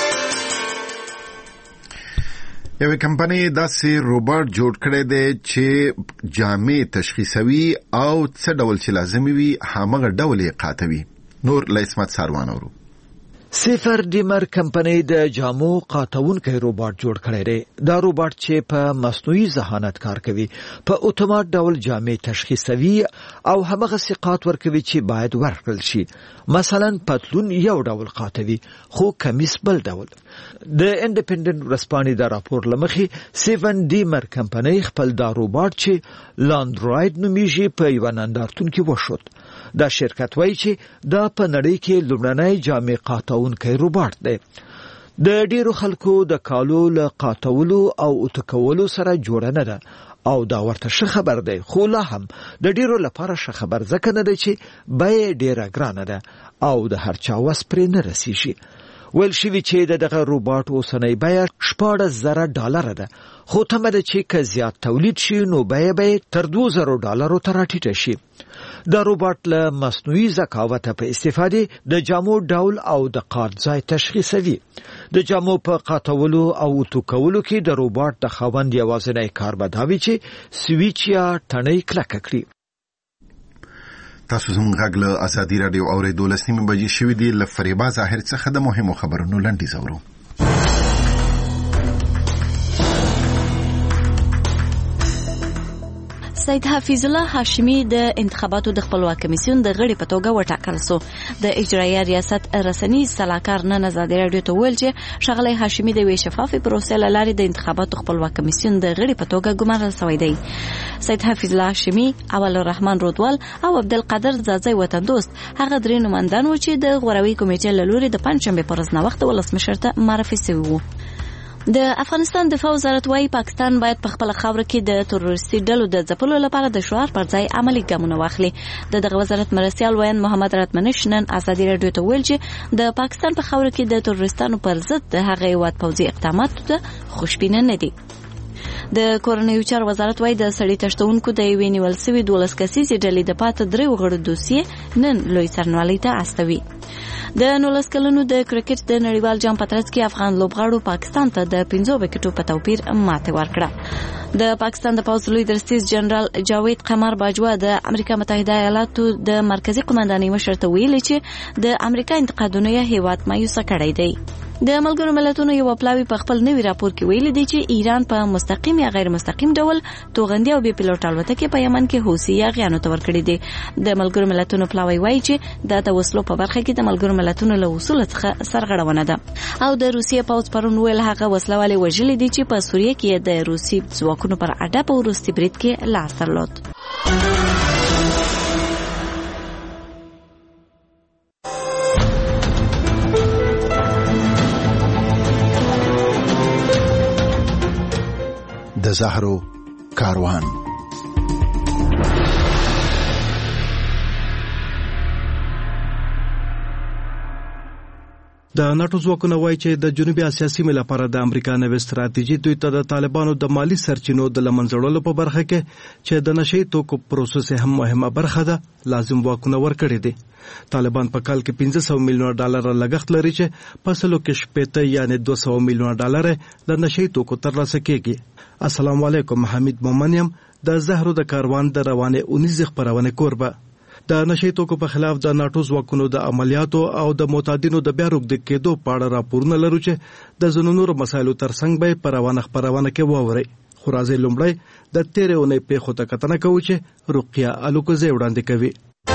یوه کمپنۍ داسې روباټ جوړ کړی دی چې جامې تشخیصوي او څه ډول چې لازمي وي همغه ډول یې قاتوي. نور له اسمت ساروان اورو. سیفر ډیمر کمپنۍ د جامو قاتونکي روباټ جوړ کړی دی. دا روباټ چې په مصنوعي ذهانت کار کوي په اتومات ډول جامې تشخیصوي او همغه سقات ورکوي چې باید ورکړل شي. مثلا پتلون یو ډول قاتوي خو کمیس بل ډول. د انډیپندنت ورځپاڼې د راپور لمخې سیفن ډیمر کمپنۍ خپل دا روباټ چې لاندروید نومیږي په یو نندارتون کې وښود. دا شرکت وایي چې دا په نړۍ کې لومړنی جامې قاتونکی روباټ دی. د ډیرو خلکو د کالو له قاتولو او اتکولو سره جوړه نه ده او دا ورته ښه خبر دی، خو لا هم د ډیرو لپاره ښه خبر ځکه نه دی چې بیه ډیره ګرانه ده او د هر چا وس پرې نه رسیږي. ویل شوي چې د دغه روباټ اوسنۍ بیه شپاړس زره ډالره ده، خو تمه ده چې که زیات تولید شي نو بیه به تر دوه زره ډالرو ته راټیټه شي. دا روباټ له مصنوعي ذکاوت په استفاده د جامو ډول او د قات ځای تشخیصوي. د جامو په قاتولو او توکولو کې د روباټ د خاوند یوازینی کار به دا وي چې سویچ یا تڼۍ کلکه کړي. تاسو زموږ غږ له ازادي راډیو اورېدو لسنیمې بجې شوي دي. له فریبا ظاهر څخه د مهمو خبرونو لنډیز اورو. سید حفیظ الله هاشمی د انتخاباتو د خپلواک کمیسیون د غړي په توګه وټاکل شو. د اجرایي ریاست رسنی سلاکار نن ازادي راډیو ته ویل چې ښاغلی هاشمی د یوې شفافې پروسې له لارې د انتخاباتو خپلواک کمیسیون د غړي په توګه ګمارل شوی دی. سید حفیظ الله هاشمی، اول الرحمن رودوال او عبدالقادر زازی وطن دوست هغه درې نمایندان وو چې د غوروي کمیټې له لوري د پنجشنبې په ورځ ناوخته ولسمشر ته معرفي شوي وو. د افغانستان دفاع وزارت وايي پاکستان باید په خپل خاوره کې د تروریستي ډلو د ځپلو لپاره د شعار پر ځای عملی ګامونه واخلي. د دغه وزارت مرستیال ویان محمد راتمنش نن ازادي راډیو ته ویل چې د پاکستان په خاوره کې د تروریستانو پر ضد د هغه هیواد پوځي اقداماتو ته خوشبینه نه دي. د کورنیو چارو وزارت وايي د سړي تښتونکو د یوې نیول سوي دولس کسیزې ډلې د پاته درې غړو دوسیې نن لوی سرنوالۍ ته استوي. د نولس کلونو د کرکټ د نړیوال جام په ترڅ کې افغان لوبغاړو پاکستان ته د پنځو وکټو په توپیر ماته ورکړه. د پاکستان د پوځ لوی درستیز جنرال جاوید قمر باجوا د امریکا متحده ایالاتو د مرکزی قومندانۍ مشر ته ویلي چې د امریکا انتقادونه یې هیواد مایوسه کړی دی. د ملګرو ملتونو یو پلاوی په خپل نوي راپور کې ویلي دی چې ایران په مستقیم یا غیر مستقیم ډول توغندي او بي پیلوټ الوتکې په یمن کې حوثي یاغیانو ته ورکړي دي. د ملګرو ملتونو پلاوی وایي چې د توسلو په برخه کې د ملګرو ملتونو له اصول څخه سرغړونه ده او د روسیې پوځ پرون ویل هغه وسلوالې وژلي دي چې په سوریه کې د روسي ځواکونو پر اډه په وروستي برید کې لاس درلود. د زهرو کاروان. د ناتو ځواکونه وایي چې د جنوبي اسیا سیمې لپاره د امریکا نوې ستراتیژي دوی ته د طالبانو د مالی سرچینو د لمنځړلو په برخه کې چې د نشئی توکو پروسس هم مهمه برخه ده لازم واکونه ورکړي دي. طالبان په کال کې پنځه سوه میلیونه ډالر لګښت لري چې په سلو کې شپېته یعنی دوه سوه میلیونه ډالر له نشئی توکو ترلاسه کیږي. السلام علیکم، حمید مومن یم د زهرو د کاروان د روانې اونیزې خپرونې کوربه. د نشئی توکو په خلاف د ناتو ځواکونو د عملیاتو او د معتادینو د بیا روږدي کېدو په اړه راپورونه لرو چې د ځینو نورو مسایلو ترڅنګ به په روانه خپرونه کې واورئ. خو راځئ لومړی د تېرې اونۍ پیښو ته کتنه کوو چې رقیه الوکوزی وړاندې کوي.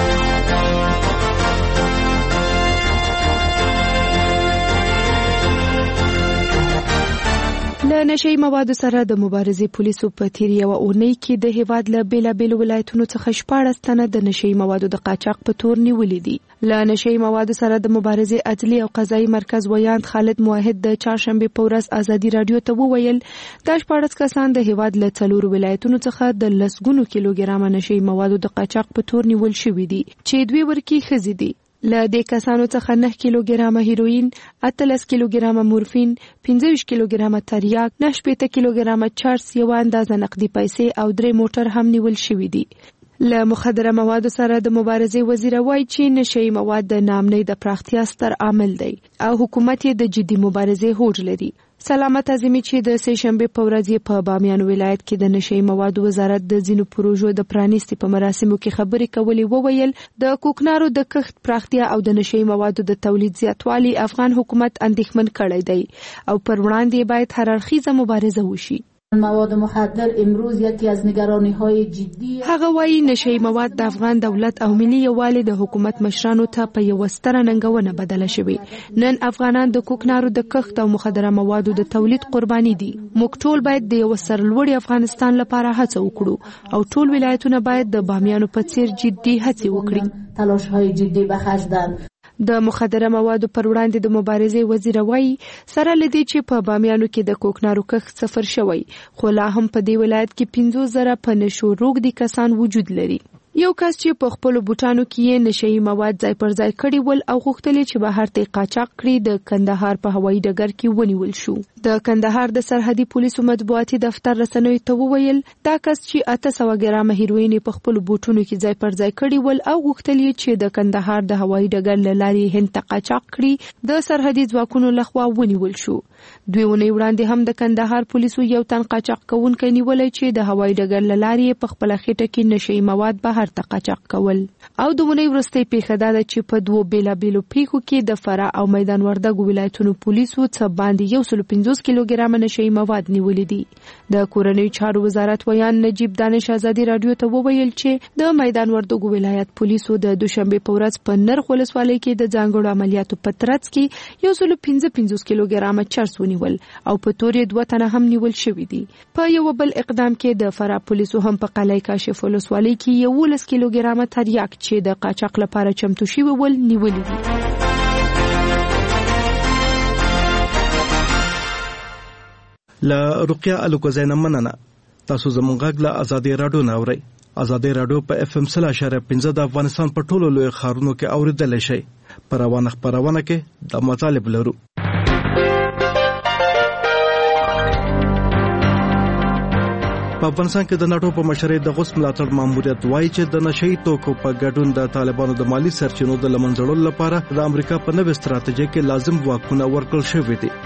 له نشئی موادو سره د مبارزې پولیسو په تیر یو اونۍ کې د هیواد له بیلابیلو ولایتونو څخه شپاړس تنه د نشئی موادو د قاچاق په تور نیولي دي. له نشئی موادو سره د مبارزې عدلي او قضایي مرکز ویاند خالد موحد د چهارشنبې په ورځ ازادي راډیو ته وویل دا شپاړس کسان د هیواد له څلورو ولایتونو څخه د لسګونو کیلوګرامه نشئی موادو د قاچاق په تور نیول شوي دي چې دوی ورکی ښځې دي. له دې کسانو څخه نه کیلوګرامه هیروین، اتلس کیلوګرامه مورفین، پنځه ویشت کیلوګرامه تریاک، نه شپېته کیلوګرامه چرس، یو اندازه نقدي پیسې او درې موټر هم نیول شوي دي. له مخدره موادو سره د مبارزې وزیر وایي چې نشئی مواد د ناامنۍ د پراختیا ستر عامل دی او حکومت یې د جدي مبارزې هوډ لري. سلامت اعظمي چې د سه شنبه په ورځ په بامیان ولایت کې د نشئی موادو وزارت د ځینو پروژو د پرانیستي په مراسمو کې خبرې کولې وویل د کوکنارو د کښت پراختیا او د نشئی موادو د تولید زیاتوالی افغان حکومت اندېښمن کړی دی او پر وړاندې باید هر اړخیزه مبارزه وشي. مواد مخدر امروز یکی از نگرانی‌های جدی هغه وایي نشئی مواد د افغان دولت او ملي یووالي د حکومت مشرانو ته په یوه ستره ننګونه بدله شوې. نن افغانان د کوکنارو د کښت او مخدره موادو د تولید قرباني دي. موږ ټول باید د یو سرلوړي افغانستان لپاره هڅه وکړو او ټول ولایتونه باید د بامیانو په څیر جدي هڅې وکړي. تلاش‌های جدي به خرج دهند. د مخدره موادو پر وړاندې د مبارزې وزیر وایي سره لدی چې په بامیانو کې د کوکنارو کښت صفر شوی خو لا هم په دې ولایت کې پنځوس زره په نشو روږدي کسان وجود لري. یو کس چې په خپل بوټانو کې نشئی مواد ځای پر ځای کړي ول او غوښتل چې بهر ته قاچاق کړي د کندهار په هوایي ډګر کې ونیول شو. د کندهار د سرحدي پولیسو مطبوعاتي دفتر رسنیو ته وویل دا کس چې اته سوه ګرامه هیروین په خپل بوټونو کې ځای پر ځای کړي ول او غوښتل چې د کندهار د هوایي ډګر له لارې هند ته قاچاق کړي د سرحدي ځواکونو لخوا ونیول شو. دوی ونی وړاندې هم د کندهار پولیسو یو تن قاچاق کوونکی نیولای چې د هوایي ډګر له لارې په خپل خېټه کې نشئی مواد بهر ته قاچاق کول. او د ونی وروستۍ پیښه دا ده چې په دوو بیلابیلو پیښو کې د فراه او میدان وردګو ولایتونو پولیسو څه باندې یو سل پنځوس کیلوګرامه نشئی مواد نیولې دي. د کورنیو چارو وزارت ویان نجیب دانش ازادي رادیو ته وویل چې د میدان وردګو ولایت پولیسو د دوشنبه په ورځ په نرخ ولسوالۍ کې د ځانګړو عملیاتو په ترڅ کې یو سل پنځه پنځوس کیلوګرامه چرس ونیول او په تورې دوه تنه هم نیول شوي دي. په یو بل اقدام کې د فراه پولیسو هم په قلعه کاشف ولسوالۍ کې یولس کیلوګرامه تریاک چې د قاچاق لپاره چمتو شوي ول نیولي دي. له رقیه الوکوزۍ نه مننه. تاسو زموږ غږ له ازادي راډیو نه اورئ. ازادي راډیو په اف ام سل اشاریه پنځه د افغانستان په ټولو لوی ښارونو کې اوریدلی شئ. په روانه خپرونه کې د مطالب لرو. په افغانستان کې د ناټو په مشرۍ د غوث ملاتړ ماموریت وایي چې د نشئی توکو په ګډون د طالبانو د مالی سرچینو د لمنځړلو لپاره د امریکا په نوې ستراتیژي کې لازم واکونه ورکړل شوي دي.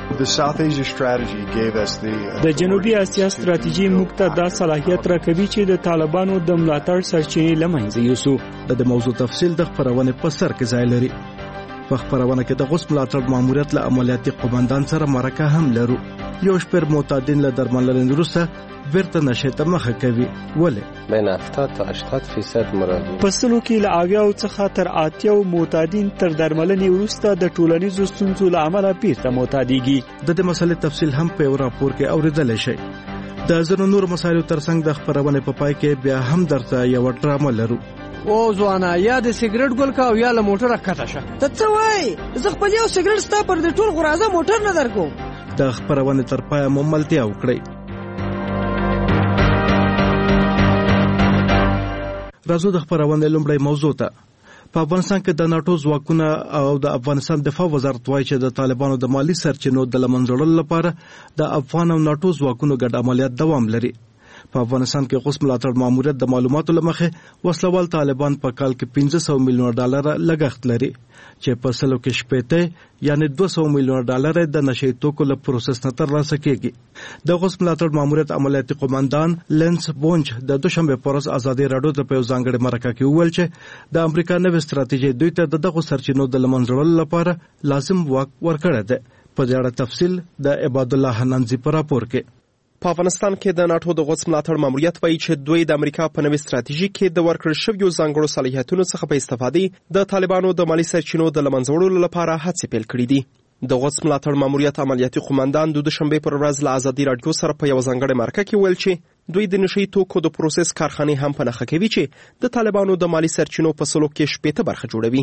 د جنوبي اسیا ستراتیژي موږ ته دا صلاحیت راکوي چې د طالبانو د ملاتړ سرچینې له منځه یوسو. د دې موضوع تفصیل د خپرونې په سر کې ځای لري. په خپرونه کې د غوث ملاتړ ماموریت له عملیاتي قومندان سره مرکه هم لرو. یو شپږ معتادین له درملنې وروسته ورته نشي ته مخه کوي. ولې بین هفتاد تا هشتاد فیصد مراجع په سلو کې له اویاو څخه تر اتیاو معتادین تر درملنې وروسته د ټولنیزو ستونزو له امله بیرته معتادیږي. د دې مسلې تفصیل هم په یو راپور کې اوریدلی شئ. د ځینو نور مسایلو ترڅنګ د خپرونې په پای کې بیا هم درته یو ډرامه لرو. او ځوانا یا د سیګریټ ګل کا او یا له موټر کټه شه. ته څه وای؟ زه خپل یو سیګریټ ستا پر د ټول غرازه موټر نه درکوم. د خپرونې تر پایه مو ملتیا وکړئ. راځو د خپرونې لومړی موضوع ته. په افغانستان کې د ناټو ځواکونه او د افغانستان دفاع وزارت وایي چې د طالبانو د مالی سرچینو د لمنځړلو لپاره د افغان او ناټو ځواکونو ګډ عملیات دوام لري. په افغانستان کې غوث ملاتړ ماموریت د معلوماتو له مخې وسلوال طالبان په کال کې پنځه سوه میلیونه ډالر لګښت لري چې په سلو کې شپېته یعنی دوه سوه میلیونه ډالر د نشئی توکو له پروسس نه ترلاسه کیږي. د غوث ملاتړ ماموریت عملیاتي قومندان لینس بونج د دوشنبه په ورځ ازادي راډیو ته په یو ځانګړي مرکه کې وویل چې د امریکا نوې ستراتیژي دوی ته د دغو سرچینو د لمنځړلو لپاره لازم واک ورکړی دی. په دې اړه تفصیل د عباد الله حنانزي په راپور کې. په افغانستان کې د ناټو د غوث ملاتړ ماموریت وایي چې دوی د امریکا په نوې ستراتیژي کې د ورکړل شویو ځانګړو صلاحیتونو څخه په استفادې د طالبانو د مالی سرچینو د لمنځه وړلو لپاره هڅې پیل کړې دي. د غوث ملاتړ ماموریت عملیاتي قومندان د دوشنبې پر ورځ له ازادي راډیو سره په یو ځانګړي مرکه کې ویل چې دوی د نشئی توکو د پروسس کارخانې هم په نښه کوي چې د طالبانو د مالی سرچینو په سلو کې شپېته برخه جوړوي.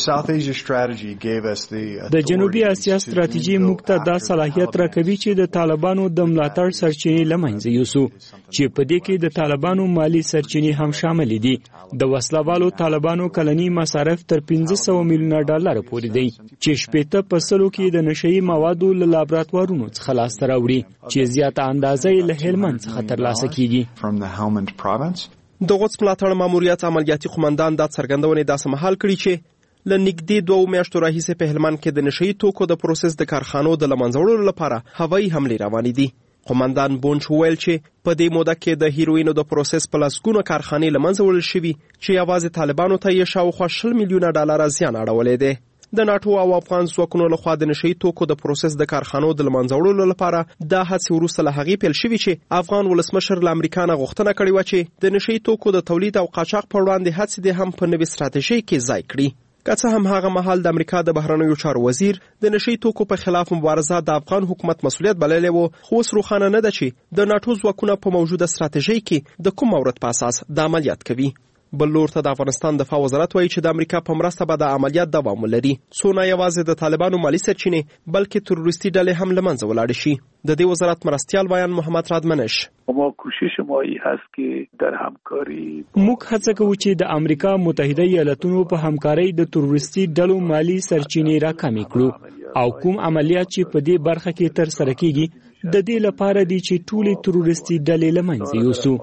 د جنوبي اسیا ستراتیژي موږ ته دا صلاحیت راکوي چې د طالبانو د ملاتړ سرچینې له منځه یوسو چې په دې کې د طالبانو مالی سرچینې هم شامل دي. د وسلوالو طالبانو کلنی مصارف تر پنځه سوه میلیونه ډالر پورې دي چې شپېته په سلو کې د نشئی موادو له لابراتوارونو څخه لاسته راوړي چې زیاته اندازه یې له هلمند څخه ترلاسه کیږي. د غوڅ ملاتړ ماموریت عملیاتي قومندان دا څرګندونې داسې مهال کړي چې له نږدې دوو میاشتو راهیسې په هلمند کې د نشهیي توکو د پروسس د کارخانو د له منځه وړلو لپاره هوایي حملې روانې دي. قومندان بونچ وویل چې په دې موده کې د هیروینو د پروسس په لسګونو کارخانې له منځه وړل شوي چې یوازې طالبانو ته یې شاوخوا شل میلیونه ډالره زیان اړولی دی. د ناټو او افغان ځواکونو لخوا د نشهیي توکو د پروسس د کارخانو د له منځه وړلو لپاره دا هڅې وروسته له هغې پیل شوي چې افغان ولسمشر له امریکا نه غوښتنه کړې وه چې د نشهیي توکو د تولید او قاچاق په وړاندې هڅې دې هم په نوې ستراتیژۍ کې ځای کړي. که څه هم هغه مهال د امریکا د بهرنیو چارو وزیر د نشهیي توکو په خلاف مبارزه د افغان حکومت مسؤلیت بللی و، خو اوس روښانه نه ده چې د ناټو ځواکونه په موجوده ستراتیژۍ کې د کوم مورد په اساس د عملیات کوي. بل لور ته د افغانستان دفاع وزارت وایي چې د امریکا په مرسته به د عملیات دوام ولري، څو نه یوازې د طالبانو مالي سرچینې بلکې تروریستي ډلې هم له منځه ولاړې شي. د دې وزارت مرستیال بیان محمد رادمنش: ما کوشش ما این هست که در همکاری موږ هڅه کوو چې د امریکا متحده ایالاتونو په همکارۍ د تروریستي ډلو مالي سرچینې راکمې کړو او کوم عملیات چې په دې برخه کې تر سره کیږي د دې لپاره دي چې ټولې تروریستي ډلې له منځه یوسو.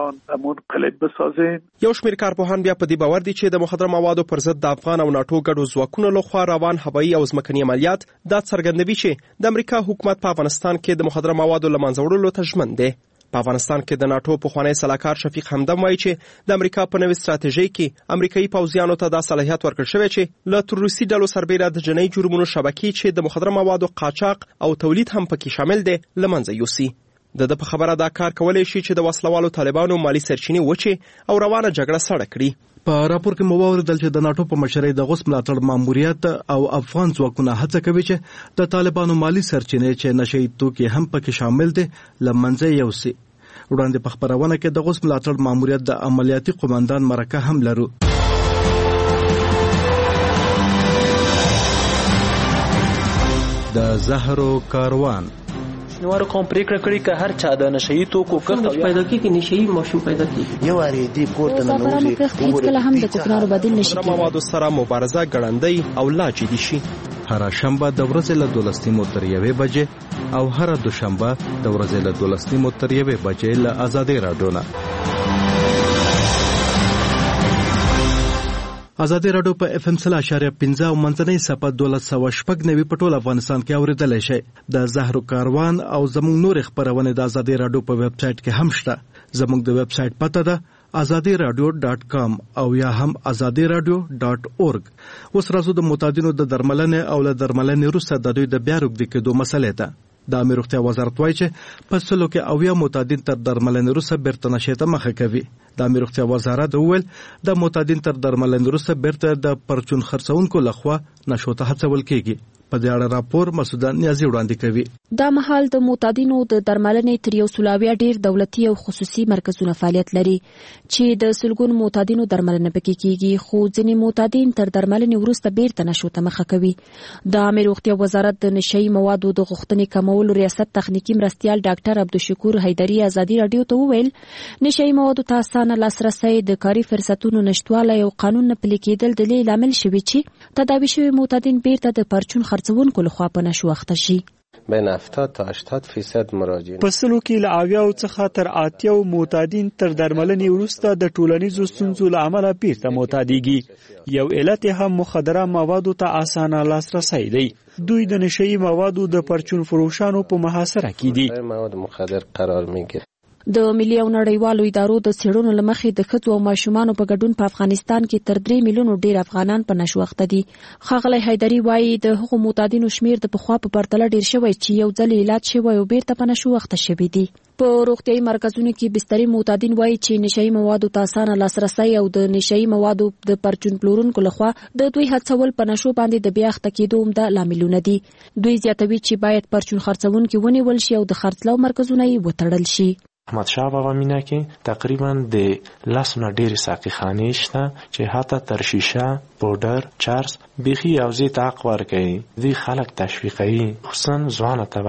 یو شمېر کارپوهان بیا په دې باور دي چې د مخدره موادو پر ضد د افغان او ناټو ګډو ځواکونو لخوا روان هوایي او ځمکني عملیات دا څرګندوي چې د امریکا حکومت په افغانستان کې د مخدره موادو له منځه وړلو ته ژمن دی. په افغانستان کې د ناټو پخوانی سلاکار شفیق حمدم وایي چې د امریکا په نوې ستراتیژۍ کې امریکایي پوځیانو ته دا صلاحیت ورکړل شوی چې له تروریستي ډلو سربیره د جنایي جرمونو شبکې چې د مخدره موادو قاچاق او تولید هم پکې شامل دی له منځه یوسي. د ده په خبره دا کار کولی شي چې د وسلوالو طالبانو مالي سرچینې وچې او روانه جګړه سړه کړي. په راپور کې مو واوریدل چې د ناټو په مشرۍ د غوڅ ملاتړ ماموریت او افغان ځواکونه هڅه کوي چې د طالبانو مالي سرچینې چې نشهیي توکي هم پکې شامل دي له منځه یوسي. وړاندې په خبرونه کې د غوڅ ملاتړ ماموریت د عملیاتي قومندان مرکه هم لرو. د زهرو کاروان نوارو قوم پریکړه کړې که هر چا د نشهیي توکو کښت پیدا کیږي نشهیي ماشوم پیدا کیږي یو اړې دی کوړه نه نوځي هیڅ کله هم د کوکنارو بدیل نشي کېدای. موادو سره مبارزه ګړندۍ او لا جدي شي. هر شنبه د ورځې له دولس نیمو تر یوې بجې او هر دوشنبه د ورځې له دولس نیمو تر یوې بجې له آزادۍ راډیو نه. آزادۍ راډیو په اف ام سل اشاریه پنځه او منځنۍ صفه دولس سوه شپږ نوي په ټول افغانستان کې اورېدلی شئ. د زهرو کاروان او زموږ نورې خپرونې د آزادۍ راډیو په ویب سایټ کې هم شته. زموږ د ویب سایټ پته ده آزادی رادیو ډاټ کام او یا هم آزادی رادیو ډاټ اورګ. اوس راځو د معتادینو د درملنې او له درملنې وروسته د دوی د بیا روږدي کېدو مسلې ته. د امیر روغتیا وزارت وایي چې په سلو کې اویا معتادین تر درملنې وروسته بیرته نشې ته مخه کوي. د امیر روغتیا وزارت وویل د معتادین تر درملنې وروسته بیرته د پرچون خرڅونکو لخوا نشو ته هڅول کېږي. په دې اړه راپور مسعوده نیازي وړاندې کوي. دا مهال د معتادینو د درملنې تر یو سلاویا ډیر دولتي او خصوصي مرکزونه فعالیت لري چې د سلګونو معتادینو درملنه پکې کیږي، خو ځینې معتادین تر درملنې وروسته بیرته نشو ته مخه کوي. د امیر روغتیا وزارت د نشهیي موادو د غوښتنې کمولو ریاست تخنیکی مرستیال ډاکټر عبدالشکور حیدري آزادي راډیو ته وویل نشهیي موادو ته اسانه لاسرسی، د کاري فرصتونو نشټوالی او قانون نه پلي کېدل د دې لامل شوي چې تداوي شوي معتادین بیرته د پرچون خرڅونکو لخوا په نشو اخته شي. بین هفتاد تا هشتاد فیصد مراجعین په سلو کې له اویاو څخه تر اتیاو معتادین تر درملنې وروسته د ټولنیزو ستونزو له امله بیرته معتادیږي. یو علت هم مخدره موادو ته اسانه لاسرسی دی. دوی د نشهیي موادو د پرچون فروشانو په محاصره کې دي. مواد مخدر قرار میگیرد. د ملي او نړیوالو ادارو د څېړنو له مخې د ښځو او ماشومانو په ګډون په افغانستان کې تر درې میلیونو ډیر افغانان په نشو اخته دي. ښاغلی حیدري وایي د هغو معتادینو شمیر د پخوا په پرتله ډیر شوی چې یو ځل علاج شوی او بیرته په نشو اخته شوي دي. په روغتیايي مرکزونو کې بستري معتادین وایي چې نشهیي موادو ته اسانه لاسرسی او د نشهیي موادو د پرچون پلورونکو لخوا د دوی هڅول په نشو باندې د بیا اخته کېدو عمده لاملونه دي. دوی زیاتوي چې باید پرچون خرڅونکي ونیول شي او د خرڅلاو مرکزونه یې وتړل شي. احمد شاه بابا مینه کې تقریبا د لسونه ډېرې ساقي خانې شته چې حتی تر شیشه، پوډر، چرس بیخي یو ځای ته حق ورکوي. دوی خلک تشویقوي، خصوصا ځوانه طبقه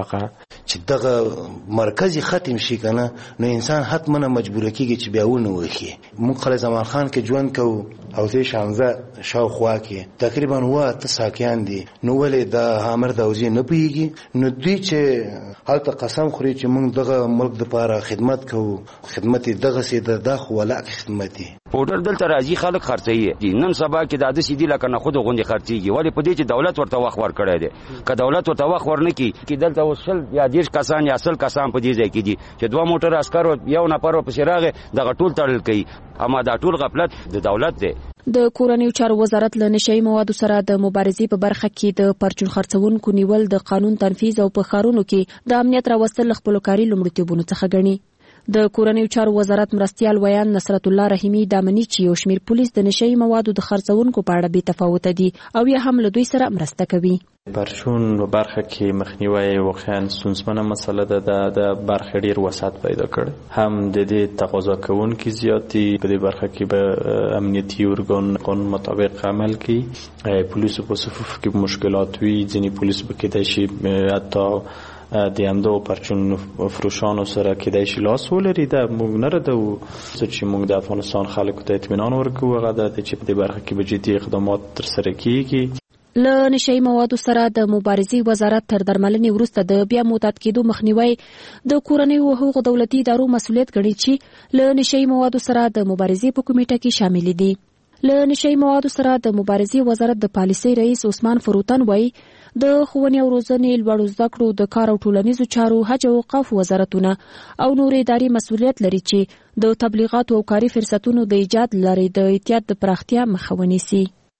چې دغه مرکزی ختم شي کنه نو انسان حتما مجبور کیږي چې بیا ونه وخی. موږ خلک زمان خان کې ژوند کوو او ته شانزه شاوخوا کې تقریبا هوا ته ساکیان دي نو ولې د امر د وزیر نه پیږي نو دوی چې هلته قسم خوري چې موږ دغه ملک د لپاره خدمت کوو خدمت دغه سي د داخ ولا خدمت دي. پودر دلته راځي خلک خرڅي نن سبا کې د داسې دی لکه نه خود غونډي خرڅيږي ولی په دې چې دولت ورته وخت ورکړی دی که دولت ورته وخت ورنکي کې دلته وسل یا دیش کسان یا اصل کسان په دې ځای کې دي چې دوه موټر عسکر یو نفر په سراغه دغه ټول تړل کوي اما دا ټول غفلت د دولت دی. د کورنیو چارو وزارت له نشئی موادو سره د مبارزې په برخه کې د پرچون خرڅونکو نیول د قانون تنفیذ او په ښارونو کې د امنیت راوستل خپل کاري لومړیتوبونو څخه ګڼي. د کورنیو چارو وزارت مرستيال ویان نصرت الله رحیمی د امنی چې یو شمیر پولیس د نشئی موادو د خرڅونکو په اړه بې تفاوت دي او یا هم له دوی سره مرسته کوي. پرچون په برخه کې مخنیوي واقعا ستونزمنه مسله ده د برخه ډیر وسعت پیدا کړ هم د دې تقاضا کوونکي زیاتی په دې برخه کې به امنیتي ارګان قانون مطابق عمل کوي. پولیس په صفوف کې مشکلات وي ځینې پولیس به کېدای شي حتی د همدو پرچون فروشانو سره کېدای شي لاس ولري دا موږ نه ردو چې موږ د افغانستان خلکو ته اطمینان ورکوو هغه ده چې په دې برخه کې به جدي اقدامات ترسره کیږي. له نشئی موادو سره د مبارزې وزارت تر درملنې وروسته د بیا معتاد کېدو مخنیوي د کورنیو حقوق دولتي ادارو مسؤلیت ګڼي چې له نشئی موادو سره د مبارزې په کمیټه کې شامل دي. له نشئی موادو سره د مبارزې وزارت د پالیسۍ رئیس عثمان فروتن وایي د ښوونې او روزنې لوړو زده کړو د کار او ټولنیزو چارو حج او اوقاف وزارتونه او نور اداري مسؤلیت لري چې د تبلیغاتو او کاري فرصتونو د ایجاد لري د احتیاط د پراختیا مخه ونیسي.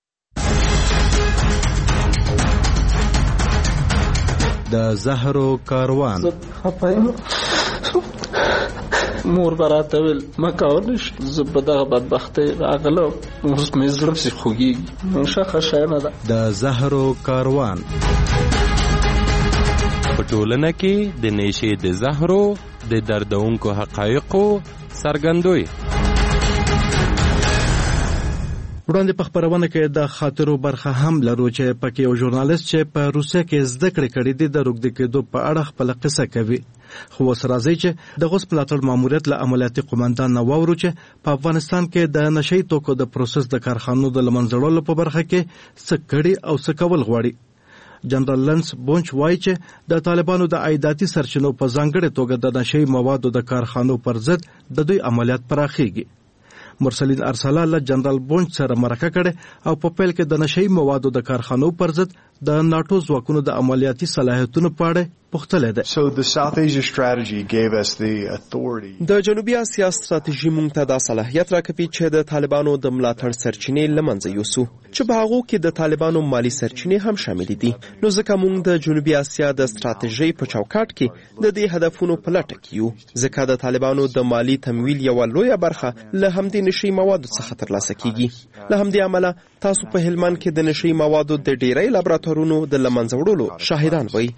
د زهرو کاروان مور براته ویل ما کولش زه په دغه بدبختۍ راغلم اوس مې زړه پسې خوږېږي نشه شیانه ده. د زهرو کاروان په ټولنه کې د نشې د زهرو د دردونکو حقایقو څرګندوي. وړاندې په خبرونه کې د خاطرو برخه هم لرو چې پکې یو ژورنالیست چې په روسیه کې زده کړې کړې دي د روږدي کېدو په اړه خپل قصه کوي. خو اوس راځي چې د غوث ملاتړ ماموریت له عملیاتي قومندان نه واورو چې په افغانستان کې د نشئی توکو د پروسس د کارخانو د لمنځړلو په برخه کې څه کړي او څه کول غواړي. جنرال لنس بونچ وایي چې د طالبانو د عایداتي سرچینو په ځانګړې توګه د نشئی موادو د کارخانو پر ضد د دوی عملیات پراخیږي. مرسلین ارسلا له جنرال بونچ سره مرکه کړي او په پیل کې د نشئی موادو د کارخانو پر ضد د ناتو ځواکونو د عملیاتي صلاحیتونو په اړه پوښتنه ده. د جنوبي اسیا ستراتیژي موږ ته د صلاحیت راکوي چې د طالبانو د ملاتړ سرچینې لمنځه یوسو چې په هغه کې د طالبانو مالی سرچینې هم شامل دي. نو ځکه موږ د جنوبي اسیا د ستراتیژي په چوکاټ کې د دې هدفونو په لټه کې یو. ځکه د طالبانو د مالی تمویل یو لویه برخه له همدې نشئی موادو څخه ترلاسه کیږي. له همدې عمله تاسو په هلمند کې د نشئی موادو د ډیری لابراتوارونو د لمنځه وړلو شاهدان وئ.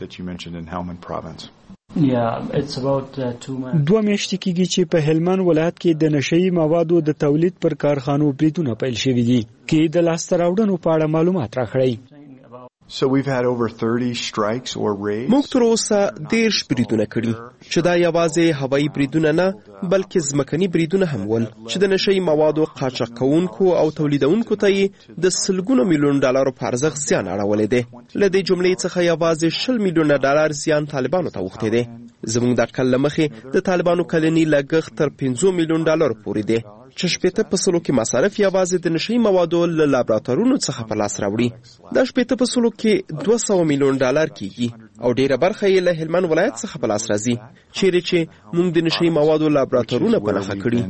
دوه میاشتې کېږي چې په هلمند ولایت کې د نشئی موادو د تولید پر کارخانو بریدونه پیل شوي دي. کې د لاسته راوړنو په اړه معلومات راکړئ. موږ تر اوسه دېرش بریدونه کړي چې دا یوازې هوایي بریدونه نه بلکې ځمکني بریدونه هم ول چې د نشئی موادو قاچاق کوونکو او تولیدونکو ته یې د سلګونو میلیون ډالرو په ارزښت زیان اړولی دی. له دې جملې څخه یوازې شل میلیونه ډالر زیان طالبانو ته اوښتی دی. زموږ د اټکل له مخې د طالبانو کلني لګښت تر پنځه میلیون ډالرو پورې دی چې شپېته په سلو کې مصارف یوازې د نشئی موادو له لابراتوارونو څخه په لاس راوړي. دا شپېته په سلو کې دوه سوه میلیون ډالر کیږي او ډیره برخه یې له هلمند ولایت څخه په لاس راځي چیرې چې موږ د نشئی موادو لابراتوارونه په نښه کړي.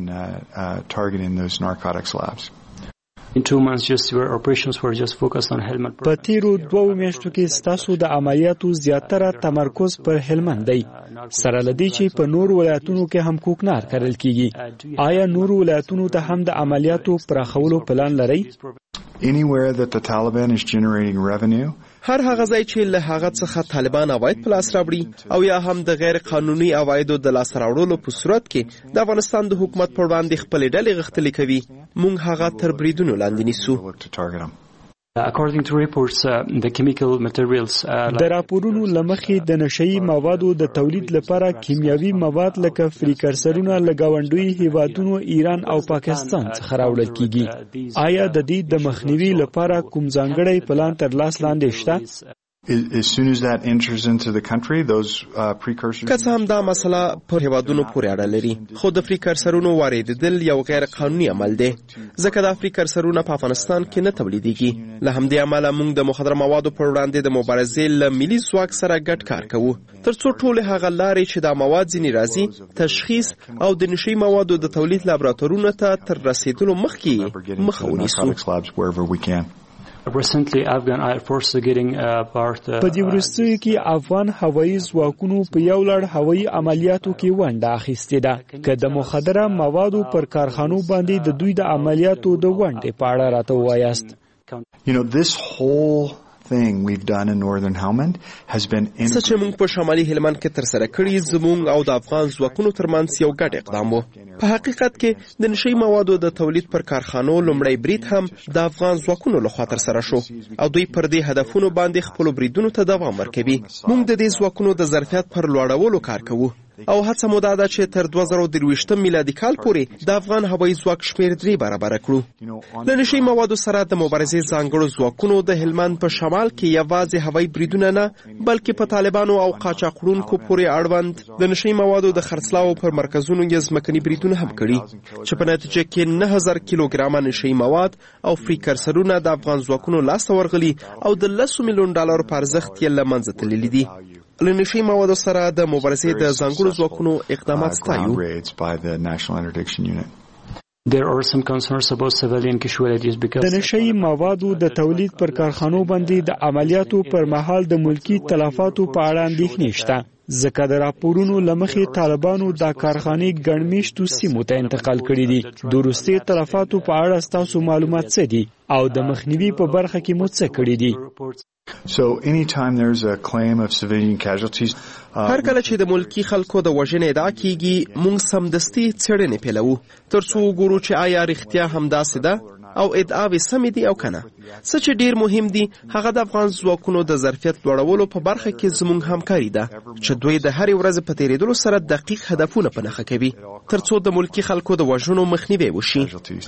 په تیرو دوو میاشتو کې ستاسو د عملیاتو زیاتره تمرکز پر هلمند دی سره لدی چې په نور ولایتونو کې هم کوکنار کرل کیږي. آیا نور ولایتونو ته هم د عملیاتو پراخولو پلان لرئ؟ Anywhere that the Taliban is generating revenue, هر هغه ځای چې له هغه څخه طالبان عواید په لاس راوړي او یا هم د غیر قانوني عوایدو د لاس راوړلو په صورت کې د افغانستان د حکومت پر وړاندې خپلې ډلې غښتلې کوي، موږ هغه تر بریدونو لاندې نیسو. د راپورونو لمخې د نشئی موادو د تولید لپاره کیمیاوي مواد لکه فریکرسرونه له ګاونډي هیوادونو ایران او پاکستان څخه راوړل کیږي. آیا د دې د مخنیوي لپاره کوم ځانګړی پلان تر لاس لاندې شته؟ As soon as that enters into the country, those uh, precursors... که څه هم دا مسله پر هیوادونو پورې اړه لري، خو د فریکرسرونو واردېدل یو غیر قانوني عمل دی، ځکه دا فریکرسرونه په افغانستان کې نه تولیدېږي. له همدې امله موږ د مخدره موادو پر وړاندې د مبارزې له ملي ځواک سره ګډ کار کوو، تر څو ټولې هغه لارې چې دا مواد ځینې راځي تشخیص او د نشي موادو د تولید لابراتورونو ته تر رسیدلو مخکې مخه ونیسو. Recently, Afghan Air Force are getting uh, part. په دې وروستیو کې افغان هوایي ځواکونو په یو لړ هوایي عملیاتو کې ونډه اخیستې ده. که د مخدره موادو پر کارخانو باندې د دوی د عملیاتو د ونډې په اړه راته ووایاست. You know, this whole thing we've done in Northern Helmand has been in څه چې موږ په شمالي هلمند کې تر سره کړی زموږ او د افغان ځواکونو ترمنځ یو ګډ اقدام و. په حقیقت کې د نشئی موادو د تولید پر کارخانو لومړی برید هم د افغان ځواکونو لخوا تر سره شو او دوی پر دې هدفونو باندې خپل بریدونو ته دوام ورکوي. موږ د دې ځواکونو د ظرفیت پر لوړولو کار کوو او هڅه مو دا ده چې تر دوه زره درویشتم میلادي کال پورې د افغان هوایي ځواک شمېر درې برابره کړو. له نشئی موادو سره د مبارزې ځانګړو ځواکونو د هلمند په شمال کې یوازې هوایي بریدونه نه بلکې په طالبانو او قاچاقړونکو پورې اړوند د نشئی موادو د خرڅلاو پر مرکزونو یې ځمکني بریدونه هم کړي چې په نتیجه کې نه هزار کیلوګرامه نشئی مواد او فریکرسرونه د افغان ځواکونو لاسته ورغلي او د لسو میلیون ډالرو په ارزښت یې له منځه تللي دي. له نشئی موادو سره د مبارزې د ځانګړو ځواکونو اقدامات ستایو. د نشئی موادو د تولید پر کارخانو باندې د عملیاتو پر مهال د ملکی تلفاتو په اړه اندېښنې شته، ځکه د راپورونو لمخې طالبانو دا کارخانې ګڼمېشتو سیمو ته انتقال کړي دي. د وروستي تلفاتو په اړه ستاسو معلومات څه دي او د مخنیوي په برخه کې مو څه کړي دي؟ So anytime there's a claim of civilian casualties, هر کله چې د ملکی خلکو د وژنې ادعا کیږي موږ سمدستي څېړنې پیلوو تر څو وګورو چې آیا رښتیا همداسې ده او ادعاوې سمې دي او کنه. څه چې ډیر مهم دي هغه د افغان ځواکونو د ظرفیت لوړولو په برخه کې زموږ همکاري ده چې دوی د هرې ورځې په تیریدلو سره دقیق هدفونه په نښه کوي تر څو د ملکی خلکو د وژنو مخنیوی وشي.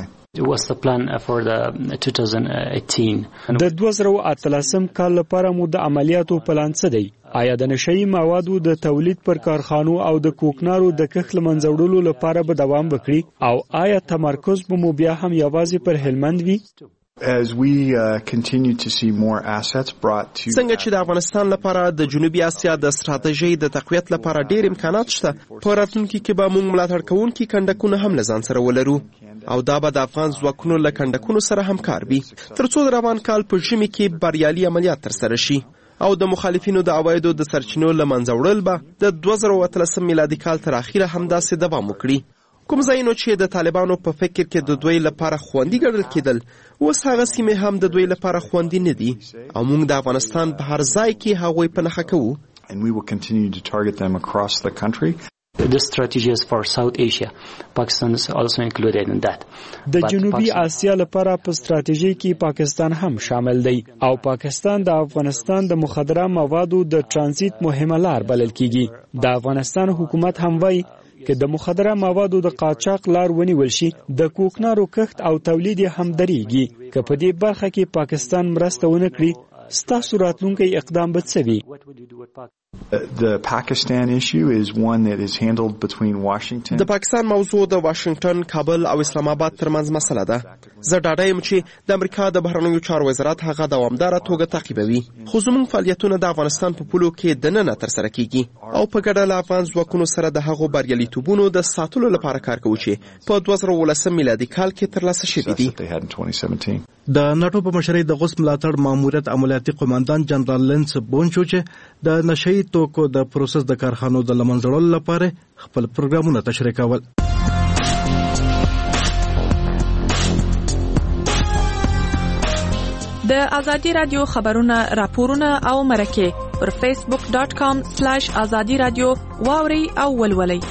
د دوه زره اتلسم کال لپاره مو د عملیاتو پلان څه دی؟ آیا د نشئی موادو د تولید پر کارخانو او د کوکنارو د کښت له منځه وړلو لپاره به دوام وکړي او آیا تمرکز به مو بیا هم یوازې پر هلمند وي؟ As we uh, continue to see more assets brought to څنګه چې د افغانستان لپاره د جنوبي اسیا د ستراتیژۍ د تقویت لپاره ډیر امکانات شته، په راتلونکي کې به موږ ملاتړ کوونکي کندکونه هم له ځان سره ولرو او دا به د افغان ځواکونو له کندکونو سره همکار وي تر څو د روان کال په ژمي کې بریالي عملیات ترسره شي او د مخالفینو د عوایدو د سرچینو له منځه وړل به د دوه زره اتلسم میلادي کال تر اخره همداسې دوام وکړي. کوم ځایونه چې د طالبانو په فکر کې د دوی لپاره خوندي ګڼل کېدل اوس هغه سیمې هم د دوی لپاره خوندي نه دي او موږ د افغانستان په هر ځای کې هغوی په نښه کوو. And we will continue to target them across the country. The strategies for South Asia, Pakistan is also included in that. د جنوبي اسیا لپاره په ستراتیژي کې پاکستان هم شامل دی او پاکستان د افغانستان د مخدره موادو د ترانزیت مهمه لار بلل کیږي. د افغانستان حکومت هم وایي که د مخدره موادو د قاچاق لار ونیول شي د کوکنارو کښت او تولید هم درېږي. که په دې برخه کې پاکستان مرسته ونه کړي ستاسو راتلونکی اقدام به څه وي؟ The Pakistan issue is one that is handled between Washington. د پاکستان موضوع د واشنگټن، کابل او اسلام آباد ترمنځ مسله ده. زه ډاډه یم چې د امریکا د بهرنیو چارو وزارت هغه دوامداره توګه تعقیبوي. خو زموږ فعالیتونه د افغانستان په پولو کې دننه ترسره کیږي او په ګډه له افغان ځواکونو سره د هغو بریالیتوبونو د ساتلو لپاره کار کوو چې په دوه زره اوولسم میلادي کال کې ترلاسه شوي دي. د ناټو په مشرۍ د غوث ملاتړ ماموریت عملیاتي قوماندان جنرال لینس بونچو چې د نشئی توکو د پروسس د کارخانو د لمنځړلو لپاره خپل پروګرامونه تشریح کول. د ازادي رادیو خبرونه، راپورونه او مرکه پر فیسبوک ډاټ کام سلیش ازادي رادیو واوري او ولولئ.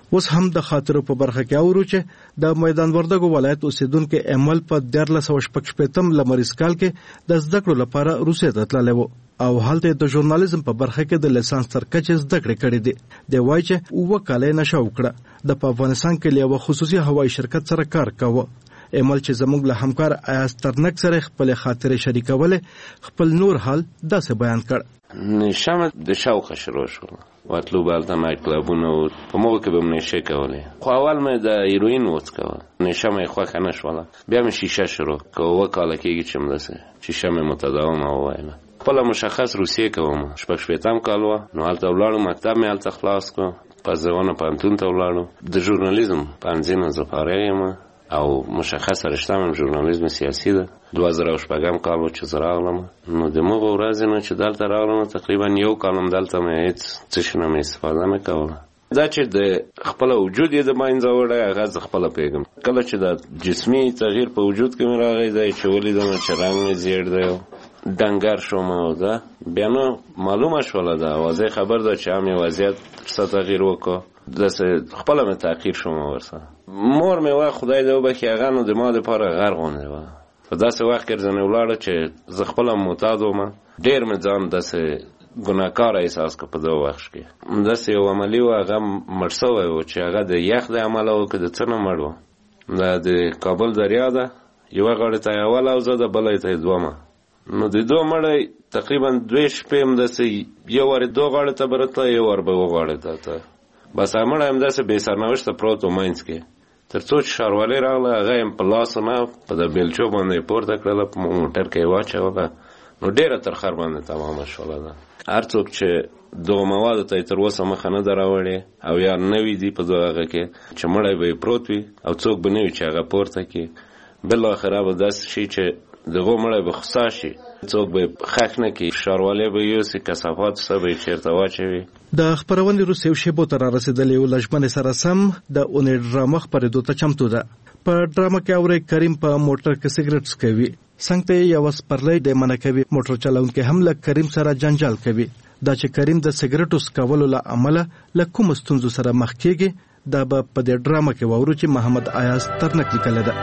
اوس هم د خاطر په برخه کې اورو چې د میدان وردګو ولایت اوسیدونکو امل په دیارلس سوه شپږ شپېتم لمریز کال کې د زده کړو لپاره روسیې ته تللی و او هلته د ژورنالیزم په برخه کې د لیسانس تر کچې زده کړې کړې دي دی وایي چې اووه کاله یې نشه وکړه د په افغانستان کې له یوه خصوصي هوایي شرکت سره کار کاوه. امل چې زموږ له همکار ایاز ترنک سره خپل خاطرې شریکولې خپل نور حال داسې بیان کړ. نشم د شوق شروع شو واتلو بالته نایت کلابونه و په موقع کې به مې نشه کولې خو اول مې د هیروین وڅکوه نشه مې خوښه نه شوله بیا مې شیشه شروع که اووه کاله کېږي چې همداسې شیشه مې متداومه وویله خپله مشخص روسیې کوم شپږ شپېتم کال وه نو هلته ولاړو مکتب مې هلته خلاص کړو قزوینه پوهنتون ته ولاړو د ژورنالیزم پوهنځي نه زه فارغ یم او مشخصه رشته مې ژورنالیزم سیاسي ده دوه زره او شپږم کال و چې زه راغلم نو د مغو ورځې نه چې دلته راغلم تقریبا یو کال هم دلته مې هېڅ څه شي نه مې استفاده نه کوله دا چې د خپله وجود یې د منځه وړی هغه زه خپله پوهېږم کله چې د جسمي تغییر په وجود کې مې راغی دی چې ولیدم چې رنګ مې زیړ دی ډنګر شوم او ده بیا نو معلومه شوله ده واضح خبر ده چې هم یې وضعیت څه تغییر وکړو داسې خپله مې تحقیر شوم ورسره مور مې وه خدای دې وبخښي هغه نو د ما دپاره غر غوندې وه په داسې وخت کې ځنې ولاړه چې زه خپله معتاد وم ډېر مې ځان داسې ګناهکاره احساس کړه په دغه وخت کې همداسې یو عملي و هغه مړ سوی و چې هغه د یخ د امله و که د څه نه مړ و دا د کابل دریا ده یوه غاړې ته یې اوله اوزه ده بله ته یې دومه نو د دوه مړی تقریبا دوې شپې همداسې یو وارې دوه غاړې ته به راتله یو وار به اوه غاړې ته ته بس هغه مړی همداسې بې سرنوشته پروت و منځ کې تر څو چې ښاروالۍ راغله هغه یې په لاسو نه په د بیلچو باندې یې پورته کړله په موټر کې یې واچوله نو ډېره تر خر باندې تمامه شوله ده هر څوک چې دغو موادو ته یې تر اوسه مخه نه ده راوړې او یا نوي دي په دغه هغه کې چې مړی به یې پروت وي او څوک به نه وي چې هغه پورته کړي بالاخره به داسې شي چې دغه مړی به خسا شي څوک به خښ نه کړي ښاروالۍ به یوسي کثافات څه به یې چېرته واچوي. د خپرونې وروسته یو شیبو ته رارسېدلې یو له ژمنې سره سم د اونۍ ډرامه خپرېدو ته چمتو ده. په ډرامه کې اورئ کریم په موټر کې سګرټ څکوي څنګ ته یې یوه سپرلی ډیمه نه کوي موټر چلونکی هم له کریم سره جنجال کوي دا چې کریم د سګرټو څکولو له امله له کومو ستونزو سره مخ کېږي دا به په دې ډرامه کې واورو چې محمد ایاز ترنک لیکلی ده.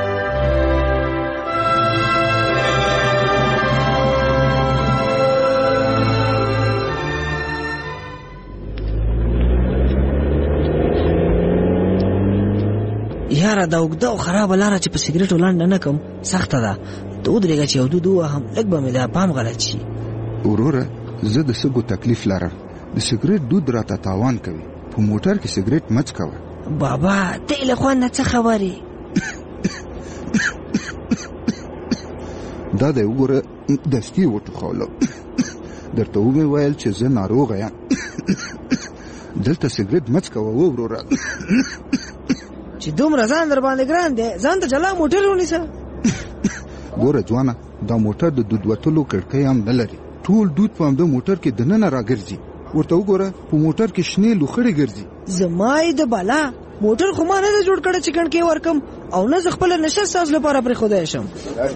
یاره دا اوږده او خرابه لاره چې په سګرټو لنډه نه کوم سخته ده ته ودرېږه چې یو دود ووهم لږ به مې دا پام غلط شي. وروره زه د سږو تکلیف لرم د سګرټ دود راته تاوان کوي په موټر کې سګرټ مه څکوه. بابا ته یې له خوند نه څه خبرې دا دی وګوره دستي وټوخولو درته ومې ویل چې زه ناروغه یم دلته سګرټ مه څکوه وروره چې دومره ځان در باندې ګران دی ځان ته جلا موټر ونیسه. ګوره ځوانه دا موټر د دود وتلو کړکۍ هم نه لري ټول دود په همده موټر کې دننه راګرځي ورته وګوره په موټر کې شنې لوخړې ګرځي. زما یې د بالا موټر خو ما نه ده جوړ کړی چې کړکۍ ورکم او نه زه خپله نشه ستاسو لپاره پرېښودی شم.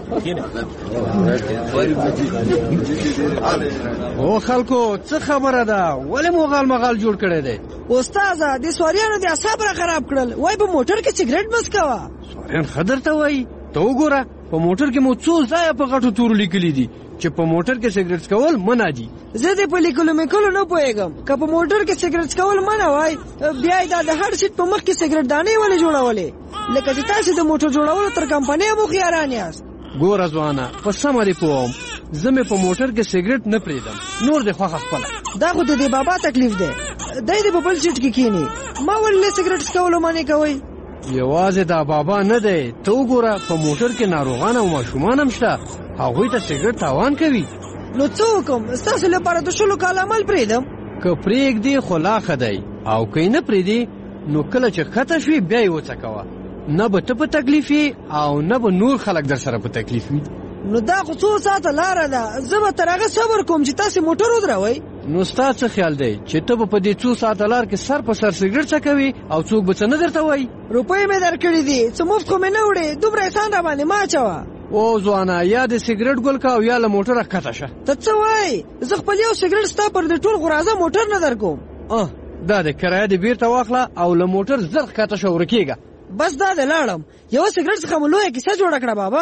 او خلکو څه خبره ده ولې مو غال مغال جوړ کړی دی؟ استاده د سواریانو د اعصاب را خراب کړل وای په موټر کې سګرټ بس کوه. سواریان ښه درته وایي ته وګوره په موټر کې مو څو ځایه په غټو تورو لیکلي دي چې په موټر کې سګرټ څکول منع دي. زه دې په لیکلو میکلو نه پوهېږم که په موټر کې سګرټ څکول منع وای بیا یې دا د هر سیټ په مخ کې سګرټ دانې ولې جوړولې لکه چې تاسې د موټر جوړولو تر کمپنۍ هم هوښیاران یاست. ګوره ځوانه په سمه دې پوهوم زه مې په موټر کې سګرټ نه پرېږدم نور دې خوښه خپله. دا خو د دې بابا تکلیف دی دی دې په بل سیټ کې کښېني ما ولې سګرټ څکولو منې کوئ؟ یوازې دا بابا نه دی ته وګوره په موټر کې ناروغان او ماشومان هم شته هغوی ته سګرټ تاوان کوي. نو څه وکړم ستاسو لپاره د شلو کاله عمل پرېږدم؟ که پرېږدې خو لا ښه دی او که یې نه پرېږدې نو کله چې ښکته شوې بیا یې وڅکوه نه به ته په تکلیف یې او نه به نور خلک در سره په تکلیف وي. نو دا خو څو ساعته لاره ده زه به تر هغه صبر کوم چې تاسې موټر ودروئ. نو ستا څه خیال دی چې ته به په دې څو ساعته لار کې سر په سر سګرټ څکوي او څوک به څه نه درته وایي؟ روپۍ مې درکړي دي څه مفت خو مې نه وړې دومره احسان را باندې مه اچوه. او ځوانه یا د سګرټ ګل کا او یا له موټره ښکته شه. ته څه وایې زه خپل یو سګرټ ستا پر دې ټول غرازه موټر نه در کوم. دا د کرایه د بیرته واخله او له موټر زر ښکته شو ورکېږه. بس دا د لاړم یو سګرټ څخه مو لویه کیسه جوړه کړه بابا.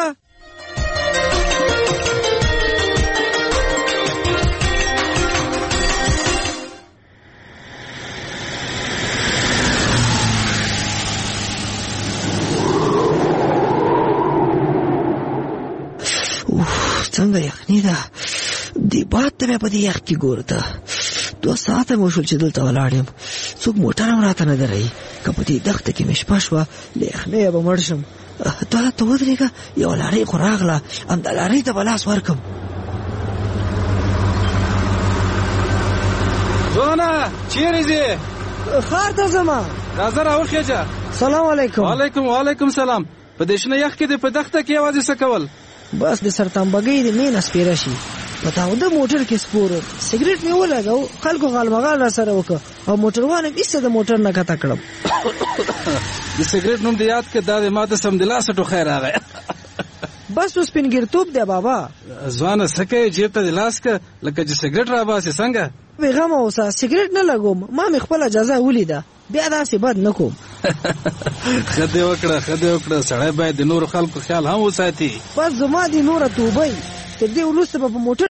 څنګه یخني ده دی باد ته مې په دې یخ کې ګوره ته دوه ساعته مو شول چې دلته ولاړ یم څوک موټر هم راته نه درایي که په دې دښته کې مې شپه شوه له یخنۍ به مړ شم. ته ته ودرېږه یوه لارۍ خو راغله همدا لارۍ ته به لاس ورکړم. ځوانه چیرې ځې؟ ښار ته ځمه. راځه راوخېږه. سلام علیکم. وعلیکم وعلیکم سلام. په دې شنه یخ کې دې په دښته کې یوازې څه کول؟ بس د سرتمبګۍ د مینه سپېره شي په تاوده موټر کې سپور سګرټ مې ولګاو خلکو غالمغال را سره وکړه او موټروان هم ایسته د موټر نه کته کړم. د سګرټ نوم دې یاد کړه دا د ما ته سمدلاسه ټوخی راغی. بس اوس سپینګیرتوب دی بابا. ځوانه څه کوې جیب ته دې لاس که لکه چې سګرټ راباسې څنګه؟ بېغمه اوسه سګرټ نه لګوم ما مې خپله جزا ولیده بیا داسې بد نه کوم. ښه دې وکړه ښه دې وکړه سړی باید د نورو خلکو خیال هم وساتي. بس زما دې نوره توبه تر دې وروسته به په موټر